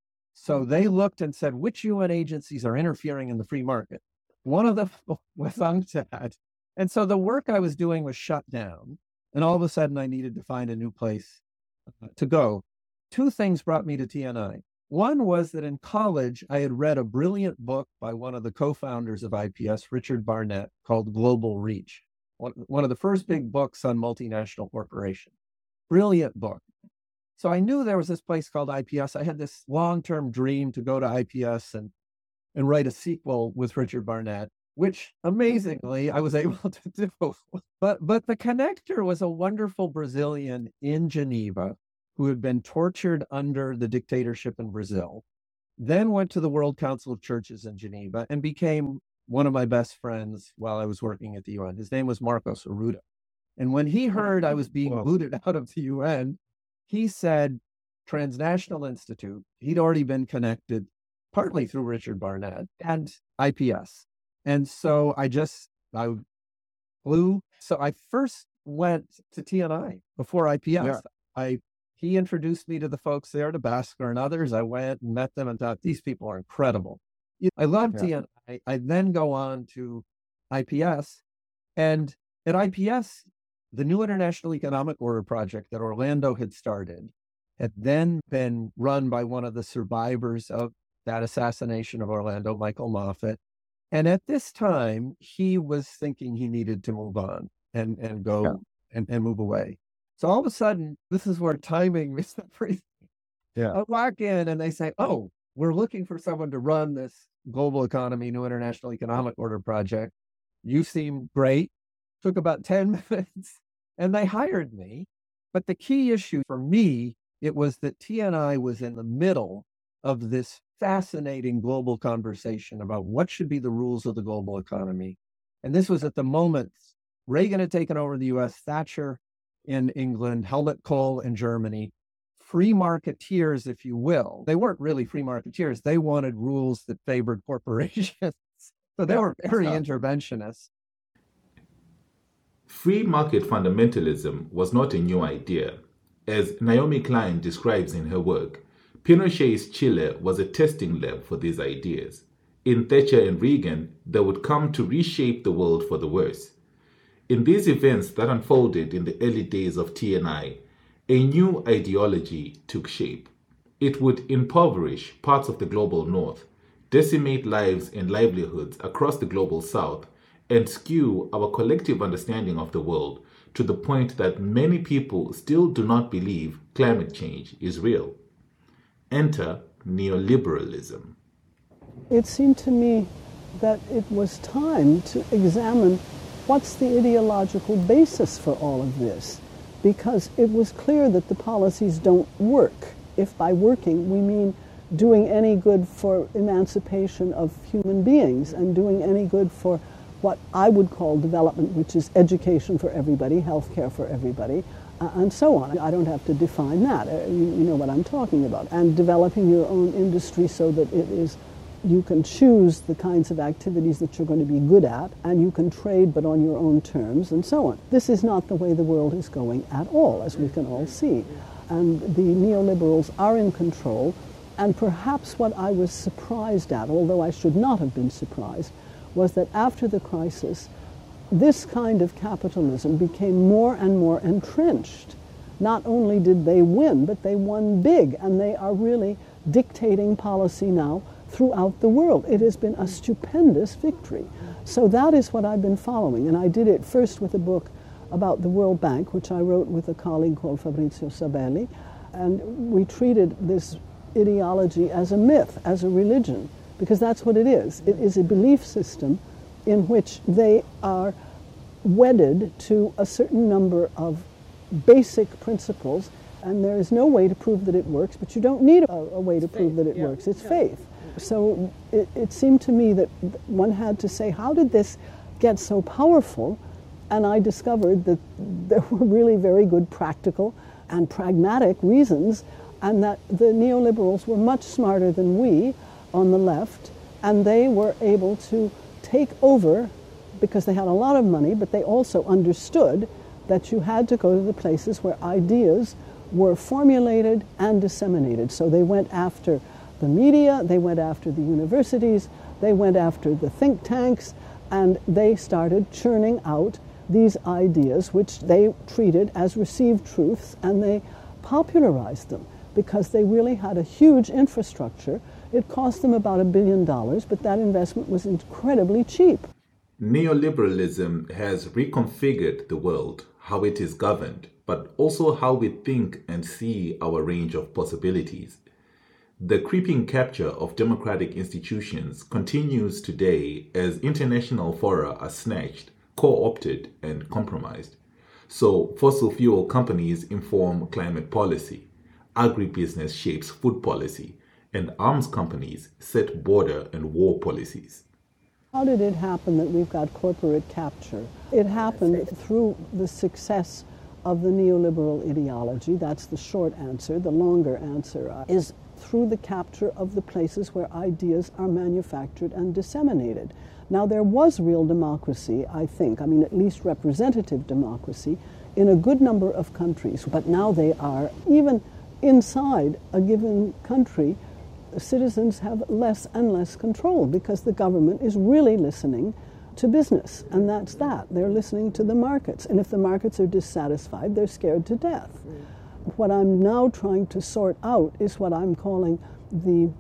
[SPEAKER 4] So they looked and said, which U N agencies are interfering in the free market? One of them was UNCTAD. And so the work I was doing was shut down. And all of a sudden, I needed to find a new place uh, to go. Two things brought me to T N I. One was that in college, I had read a brilliant book by one of the co-founders of I P S, Richard Barnett, called Global Reach, one, one of the first big books on multinational corporations. Brilliant book. So I knew there was this place called I P S. I had this long-term dream to go to I P S and and write a sequel with Richard Barnett, which amazingly I was able to do. But but the connector was a wonderful Brazilian in Geneva who had been tortured under the dictatorship in Brazil, then went to the World Council of Churches in Geneva and became one of my best friends while I was working at the U N. His name was Marcos Arruda. And when he heard I was being Whoa. booted out of the U N, he said, Transnational Institute, he'd already been connected partly through Richard Barnett and I P S. And so I just, I flew. So I first went to T N I before I P S. Yeah. I, he introduced me to the folks there, to Bhaskar and others. I went and met them and thought, these people are incredible. I love yeah. T N I. I then go on to I P S. And at I P S, the new International Economic Order project that Orlando had started had then been run by one of the survivors of that assassination of Orlando, Michael Moffat. And at this time, he was thinking he needed to move on and, and go yeah. and, and move away. So all of a sudden, this is where timing is everything. Yeah. I walk in and they say, oh, we're looking for someone to run this global economy, new International Economic Order project. You seem great. Took about ten minutes and they hired me. But the key issue for me, it was that T N I was in the middle of this fascinating global conversation about what should be the rules of the global economy. And this was at the moment Reagan had taken over the U S, Thatcher in England, Helmut Kohl in Germany, free marketeers, if you will. They weren't really free marketeers. They wanted rules that favored corporations. So they were very interventionist.
[SPEAKER 2] Free market fundamentalism was not a new idea. As Naomi Klein describes in her work, Pinochet's Chile was a testing lab for these ideas. In Thatcher and Reagan, they would come to reshape the world for the worse. In these events that unfolded in the early days of T N I, a new ideology took shape. It would impoverish parts of the global north, decimate lives and livelihoods across the global south, and skew our collective understanding of the world to the point that many people still do not believe climate change is real. Enter neoliberalism.
[SPEAKER 1] It seemed to me that it was time to examine what's the ideological basis for all of this, because it was clear that the policies don't work. If by working we mean doing any good for emancipation of human beings and doing any good for what I would call development, which is education for everybody, healthcare for everybody, uh, and so on. I don't have to define that. Uh, you, you know what I'm talking about. And developing your own industry so that it is, you can choose the kinds of activities that you're going to be good at, and you can trade but on your own terms, and so on. This is not the way the world is going at all, as we can all see. And the neoliberals are in control, and perhaps what I was surprised at, although I should not have been surprised, was that after the crisis, this kind of capitalism became more and more entrenched. Not only did they win, but they won big, and they are really dictating policy now throughout the world. It has been a stupendous victory. So that is what I've been following. And I did it first with a book about the World Bank, which I wrote with a colleague called Fabrizio Sabelli. And we treated this ideology as a myth, as a religion, because that's what it is. It is a belief system in which they are wedded to a certain number of basic principles, and there is no way to prove that it works, but you don't need a, a way to
[SPEAKER 3] It's
[SPEAKER 1] prove
[SPEAKER 3] faith,
[SPEAKER 1] that it
[SPEAKER 3] yeah.
[SPEAKER 1] works. It's
[SPEAKER 3] Yeah.
[SPEAKER 1] faith. So it, it seemed to me that one had to say, how did this get so powerful? And I discovered that there were really very good practical and pragmatic reasons, and that the neoliberals were much smarter than we on the left, and they were able to take over because they had a lot of money, but they also understood that you had to go to the places where ideas were formulated and disseminated. So they went after the media, they went after the universities, they went after the think tanks, and they started churning out these ideas which they treated as received truths, and they popularized them because they really had a huge infrastructure. It cost them about a billion dollars, but that investment was incredibly cheap.
[SPEAKER 2] Neoliberalism has reconfigured the world, how it is governed, but also how we think and see our range of possibilities. The creeping capture of democratic institutions continues today as international fora are snatched, co-opted, and compromised. So fossil fuel companies inform climate policy, agribusiness shapes food policy, and arms companies set border and war policies.
[SPEAKER 1] How did it happen that we've got corporate capture? It happened through the success of the neoliberal ideology. That's the short answer. The longer answer uh, is through the capture of the places where ideas are manufactured and disseminated. Now, there was real democracy, I think, I mean, at least representative democracy, in a good number of countries, but now they are, even inside a given country, citizens have less and less control because the government is really listening to business, and that's that. They're listening to the markets, and if the markets are dissatisfied, they're scared to death. What I'm now trying to sort out is what I'm calling the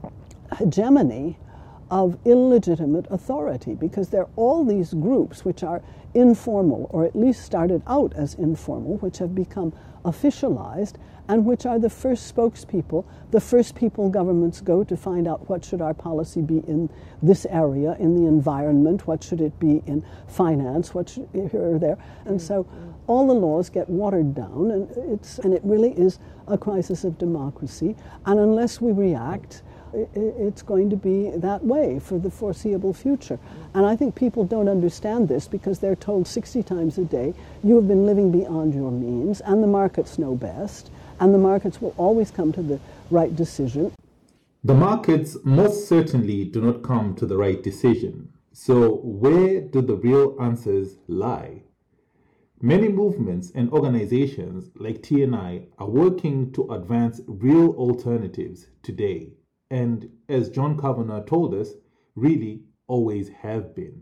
[SPEAKER 1] hegemony of illegitimate authority, because there are all these groups which are informal, or at least started out as informal, which have become officialized, and which are the first spokespeople, the first people governments go to find out what should our policy be in this area, in the environment, what should it be in finance, what should here or there. And so all the laws get watered down, and it's and it really is a crisis of democracy. And unless we react, it's going to be that way for the foreseeable future. And I think people don't understand this because they're told sixty times a day, you have been living beyond your means, and the markets know best, and the markets will always come to the right decision.
[SPEAKER 2] The markets most certainly do not come to the right decision. So where do the real answers lie? Many movements and organizations like T N I are working to advance real alternatives today, and as John Kavanagh told us, really always have been.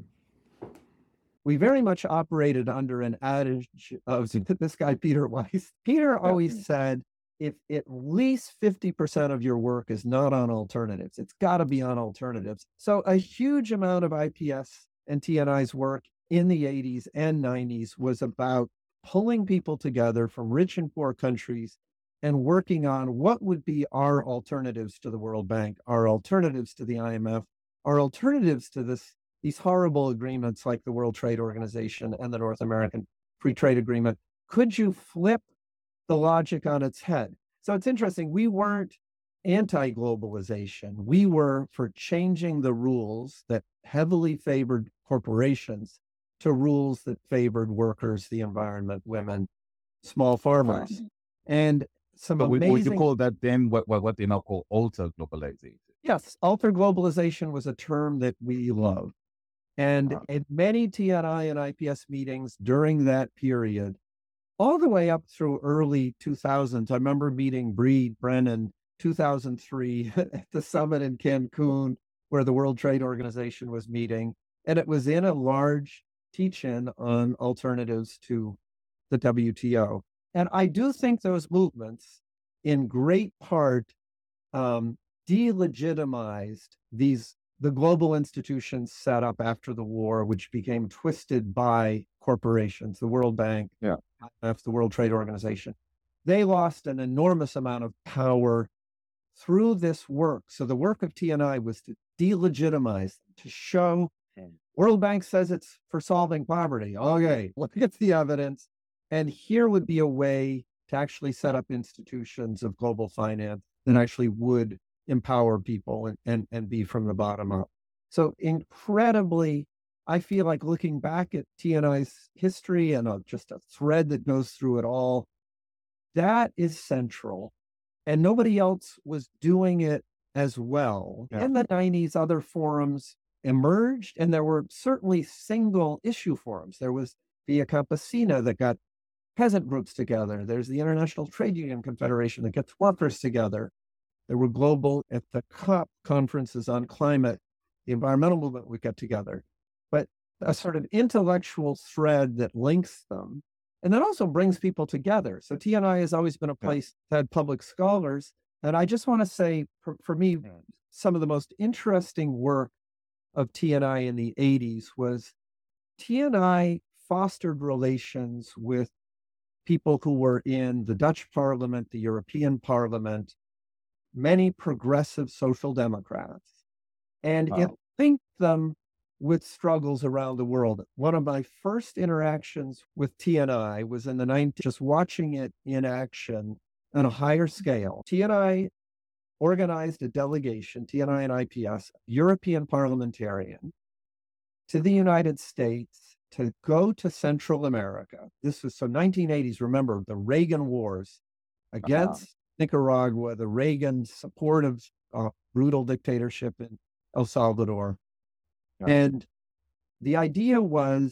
[SPEAKER 4] We very much operated under an adage of this guy, Peter Weiss. Peter always said, if at least fifty percent of your work is not on alternatives, it's got to be on alternatives. So a huge amount of I P S and T N I's work in the eighties and nineties was about pulling people together from rich and poor countries and working on what would be our alternatives to the World Bank, our alternatives to the I M F, our alternatives to this these horrible agreements like the World Trade Organization and the North American Free Trade Agreement. Could you flip the logic on its head? So it's interesting, we weren't anti-globalization. We were for changing the rules that heavily favored corporations to rules that favored workers, the environment, women, small farmers. And some
[SPEAKER 19] but
[SPEAKER 4] amazing...
[SPEAKER 19] would you call that then what, what, what they now call alter globalization?
[SPEAKER 4] Yes, alter globalization was a term that we love. And uh, in many T N I and I P S meetings during that period, all the way up through early two thousands, I remember meeting Breed Brennan two thousand three at the summit in Cancun, where the World Trade Organization was meeting. And it was in a large teach-in on alternatives to the W T O. And I do think those movements, in great part, um, delegitimized these the global institutions set up after the war, which became twisted by corporations, the World Bank,
[SPEAKER 19] yeah.
[SPEAKER 4] I M F, the World Trade Organization. They lost an enormous amount of power through this work. So the work of T N I was to delegitimize, to show World Bank says it's for solving poverty. Okay, look at the evidence. And here would be a way to actually set up institutions of global finance that actually would empower people and, and, and be from the bottom up. So incredibly, I feel like looking back at T N I's history and a, just a thread that goes through it all, that is central. And nobody else was doing it as well. Yeah. In the nineties, other forums emerged, and there were certainly single issue forums. There was Via Campesina that got peasant groups together. There's the International Trade Union Confederation that gets workers together. There were global, at the COP conferences on climate, the environmental movement would get together. But a sort of intellectual thread that links them, and that also brings people together. So T N I has always been a place that had public scholars. And I just want to say, for, for me, some of the most interesting work of T N I in the eighties was T N I fostered relations with people who were in the Dutch Parliament, the European Parliament, many progressive social democrats, and wow. it linked them with struggles around the world. One of my first interactions with T N I was in the nineties, just watching it in action on a higher scale. T N I organized a delegation, T N I and I P S, European parliamentarian, to the United States to go to Central America. This was so nineteen eighties, remember the Reagan wars against uh-huh. Nicaragua, the Reagan support of uh, brutal dictatorship in El Salvador. Yeah. And the idea was,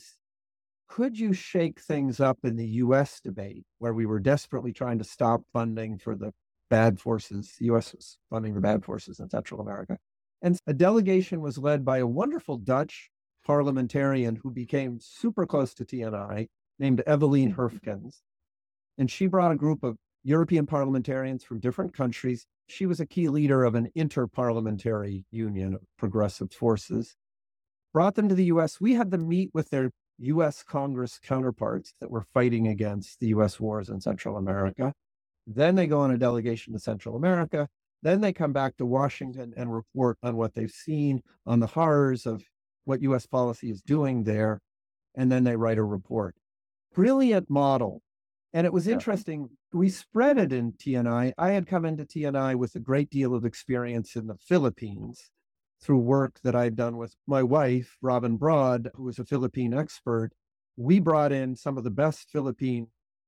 [SPEAKER 4] could you shake things up in the U S debate where we were desperately trying to stop funding for the bad forces? The U S was funding the bad forces in Central America. And a delegation was led by a wonderful Dutch parliamentarian who became super close to T N I, named Evelien Herfkens. And she brought a group of European parliamentarians from different countries. She was a key leader of an interparliamentary union of progressive forces, brought them to the U S. We had them meet with their U S Congress counterparts that were fighting against the U S wars in Central America. Then they go on a delegation to Central America. Then they come back to Washington and report on what they've seen, on the horrors of what U S policy is doing there. And then they write a report. Brilliant model. And it was interesting. We spread it in T N I. I had come into T N I with a great deal of experience in the Philippines through work that I'd done with my wife, Robin Broad, who was a Philippine expert. We brought in some of the best Philippine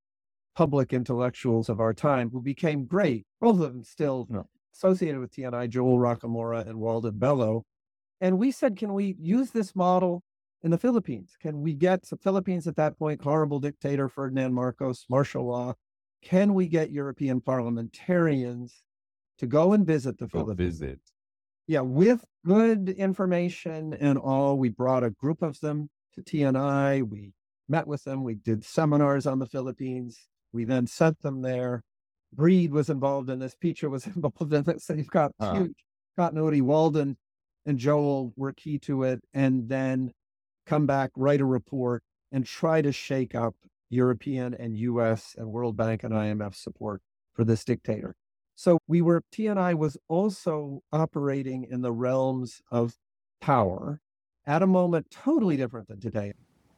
[SPEAKER 4] public intellectuals of our time who became great, both of them still no. associated with T N I, Joel Rocamora and Walden Bello. And we said, can we use this model in the Philippines? Can we get the Philippines at that point, horrible dictator Ferdinand Marcos, martial law? Can we get European parliamentarians to go and visit the go Philippines?
[SPEAKER 19] Visit.
[SPEAKER 4] Yeah, with good information and all. We brought a group of them to T N I. We met with them. We did seminars on the Philippines. We then sent them there. Breed was involved in this. Picha was involved in this. So you've got uh-huh. huge continuity. Walden and Joel were key to it. And then come back, write a report, and try to shake up European and U S and World Bank and I M F support for this dictator. So we were, T N I was also operating in the realms of power at a moment totally different than today.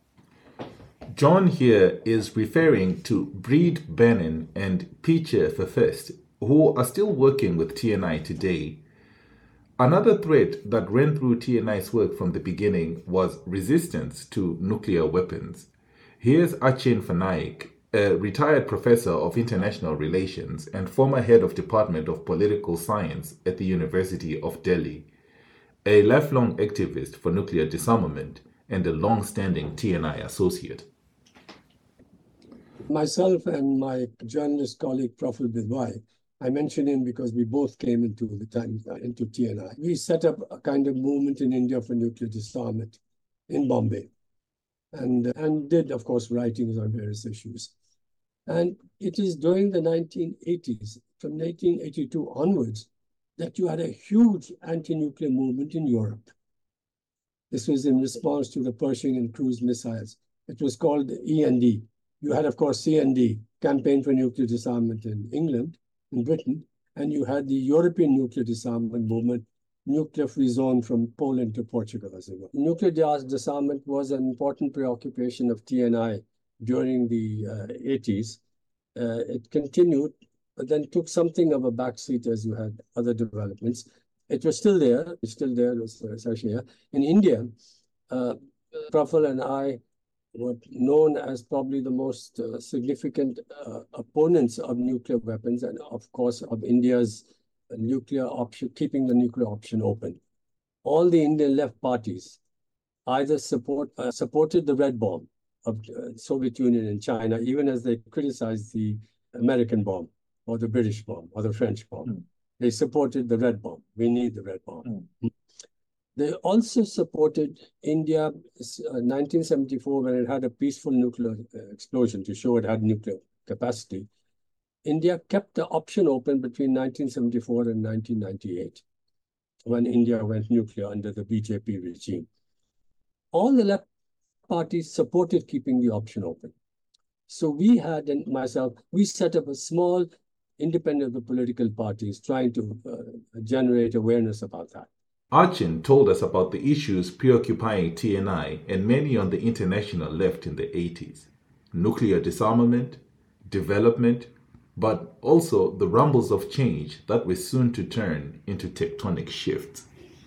[SPEAKER 2] John here is referring to Breed Benin and Picha First, who are still working with T N I today. Another thread that ran through T N I's work from the beginning was resistance to nuclear weapons. Here's Achin Fanaik, a retired professor of international relations and former head of Department of Political Science at the University of Delhi, a lifelong activist for nuclear disarmament and a long-standing T N I associate.
[SPEAKER 20] Myself and my journalist colleague, Praful Bidwai, I mention him because we both came into the time uh, into T N I. We set up a kind of movement in India for nuclear disarmament in Bombay, and and did, of course, writings on various issues. And it is during the nineteen eighties, from nineteen eighty-two onwards, that you had a huge anti-nuclear movement in Europe. This was in response to the Pershing and cruise missiles. It was called the E N D. You had, of course, C N D, Campaign for Nuclear Disarmament in England, in Britain, and you had the European nuclear disarmament movement, nuclear-free zone from Poland to Portugal, as it were. Nuclear disarmament was an important preoccupation of T N I during the uh, eighties. Uh, it continued, but then took something of a backseat as you had other developments. It was still there. It's still there. It was essentially here. In India, uh, Praful and I were known as probably the most uh, significant uh, opponents of nuclear weapons and, of course, of India's nuclear option, keeping the nuclear option open. All the Indian left parties either support uh, supported the red bomb of uh, Soviet Union and China, even as they criticized the American bomb or the British bomb or the French bomb. Mm. They supported the red bomb. We need the red bomb. Mm. They also supported India uh, nineteen seventy-four when it had a peaceful nuclear uh, explosion to show it had nuclear capacity. India kept the option open between nineteen seventy-four and nineteen ninety-eight when India went nuclear under the B J P regime. All the left parties supported keeping the option open. So we had, and myself, we set up a small, independent of the political parties, trying to uh, generate awareness about that.
[SPEAKER 2] Archin told us about the issues preoccupying T N I and many on the international left in the eighties. Nuclear disarmament, development, but also the rumbles of change that were soon to turn into tectonic shifts.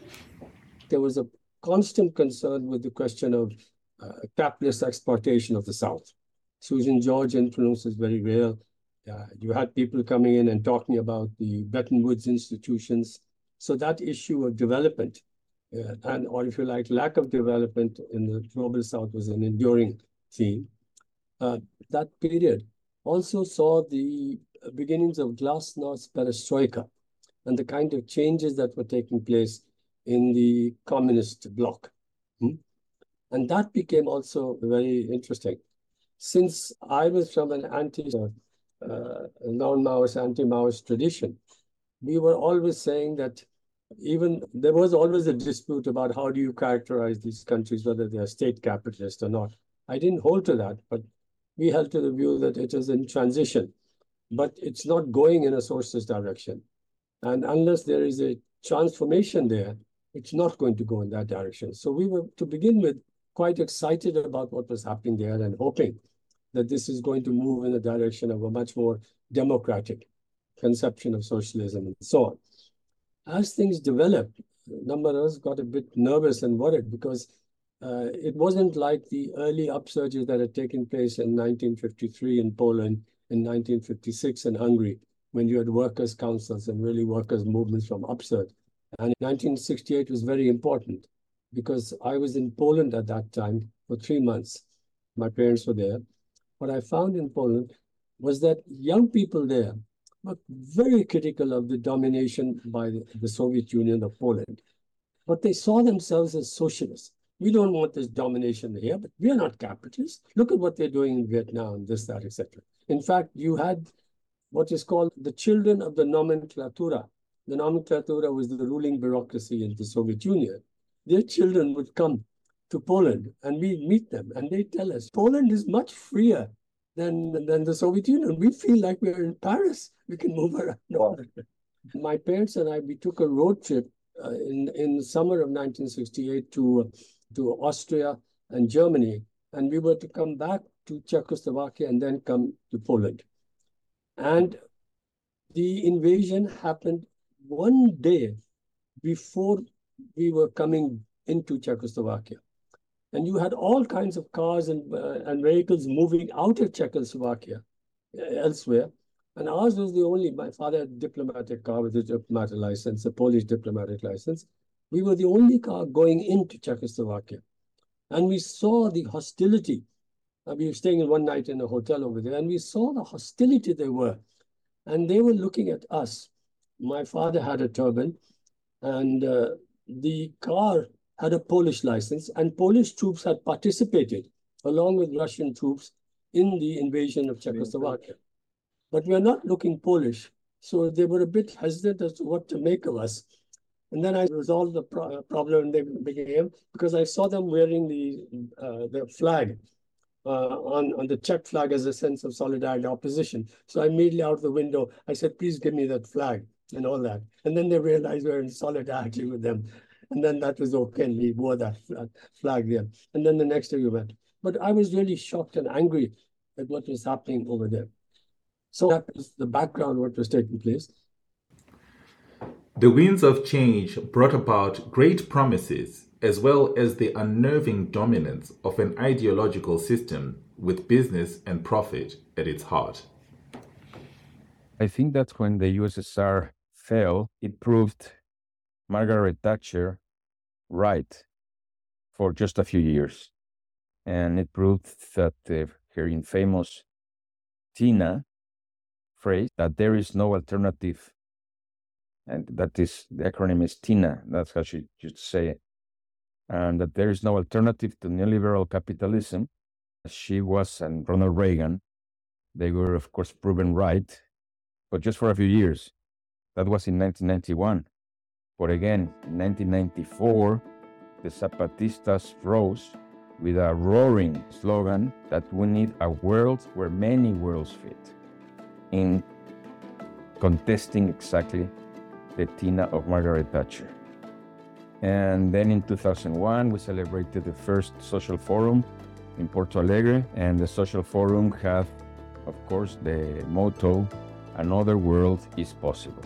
[SPEAKER 20] There was a constant concern with the question of uh, capitalist exploitation of the South. Susan George influence is very real. Uh, you had people coming in and talking about the Bretton Woods institutions. So that issue of development, uh, and or if you like, lack of development in the global South was an enduring theme. Uh, that period also saw the beginnings of glasnost perestroika and the kind of changes that were taking place in the communist bloc. Hmm? And that became also very interesting. Since I was from an anti, uh, non-Maoist, anti-Maoist tradition, we were always saying that even there was always a dispute about how do you characterize these countries, whether they are state capitalist or not. I didn't hold to that, but we held to the view that it is in transition, but it's not going in a socialist direction. And unless there is a transformation there, it's not going to go in that direction. So we were, to begin with, quite excited about what was happening there and hoping that this is going to move in the direction of a much more democratic conception of socialism and so on. As things developed, a number of us got a bit nervous and worried because uh, it wasn't like the early upsurges that had taken place in nineteen fifty-three in Poland, in nineteen fifty-six in Hungary, when you had workers' councils and really workers' movements from upsurge. And nineteen sixty-eight was very important because I was in Poland at that time for three months. My parents were there. What I found in Poland was that young people there were very critical of the domination by the, the Soviet Union of Poland. But they saw themselves as socialists. We don't want this domination here, but we are not capitalists. Look at what they're doing in Vietnam, this, that, et cetera. In fact, you had what is called the children of the nomenclatura. The nomenclatura was the ruling bureaucracy in the Soviet Union. Their children would come to Poland and we meet them and they tell us, Poland is much freer than, than the Soviet Union. We feel like we're in Paris. We can move around. Wow. My parents and I, we took a road trip uh, in, in the summer of nineteen sixty-eight to, uh, to Austria and Germany. And we were to come back to Czechoslovakia and then come to Poland. And the invasion happened one day before we were coming into Czechoslovakia. And you had all kinds of cars and, uh, and vehicles moving out of Czechoslovakia uh, elsewhere. And ours was the only, my father had a diplomatic car with a diplomatic license, a Polish diplomatic license. We were the only car going into Czechoslovakia. And we saw the hostility. Uh, we were staying one night in a hotel over there, and we saw the hostility they were. And they were looking at us. My father had a turban, and uh, the car had a Polish license, and Polish troops had participated, along with Russian troops, in the invasion of Czechoslovakia. But we are not looking Polish. So they were a bit hesitant as to what to make of us. And then I resolved the pro problem and they became, because I saw them wearing the, uh, the flag uh, on, on the Czech flag as a sense of solidarity opposition. So I immediately out the window, I said, please give me that flag and all that. And then they realized we were in solidarity with them. And then that was okay, and we wore that flag there. And then the next day we went. But I was really shocked and angry at what was happening over there. So that was the background of what was taking place.
[SPEAKER 2] The winds of change brought about great promises, as well as the unnerving dominance of an ideological system with business and profit at its heart.
[SPEAKER 21] I think that when the U S S R fell, it proved Margaret Thatcher right for just a few years. And it proved that uh, her infamous TINA phrase, that there is no alternative, and that is, the acronym is TINA, that's how she used to say it, and that there is no alternative to neoliberal capitalism. She was, and Ronald Reagan, they were of course proven right, but just for a few years. That was in nineteen ninety-one. But again, in nineteen ninety-four, the Zapatistas rose with a roaring slogan that we need a world where many worlds fit, in contesting exactly the TINA of Margaret Thatcher. And then in two thousand one, we celebrated the first social forum in Porto Alegre, and the social forum had, of course, the motto, another world is possible.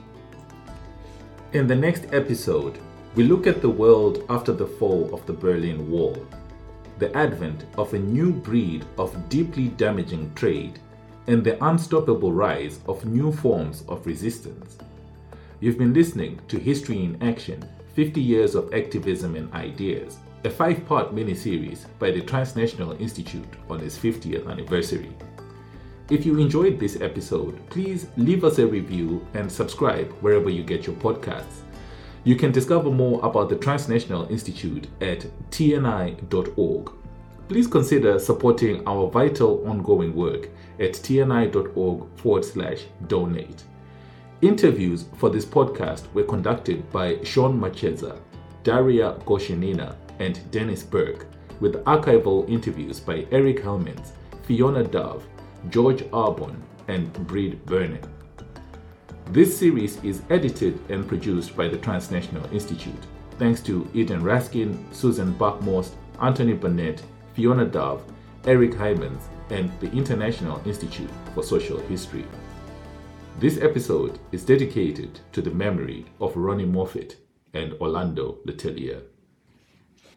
[SPEAKER 2] In the next episode, we look at the world after the fall of the Berlin Wall, the advent of a new breed of deeply damaging trade, and the unstoppable rise of new forms of resistance. You've been listening to History in Action, fifty years of Activism and Ideas, a five-part mini-series by the Transnational Institute on its fiftieth anniversary. If you enjoyed this episode, please leave us a review and subscribe wherever you get your podcasts. You can discover more about the Transnational Institute at T N I dot org. Please consider supporting our vital ongoing work at T N I dot org forward slash donate. Interviews for this podcast were conducted by Sean Macheza, Daria Goshenina, and Dennis Burke, with archival interviews by Eric Helmans, Fiona Dove, George Arbon, and Breed Vernon. This series is edited and produced by the Transnational Institute. Thanks to Eden Raskin, Susan Buckmorst, Anthony Burnett, Fiona Dove, Eric Helmans, and the International Institute for Social History. This episode is dedicated to the memory of Ronnie Moffat and Orlando Letelier.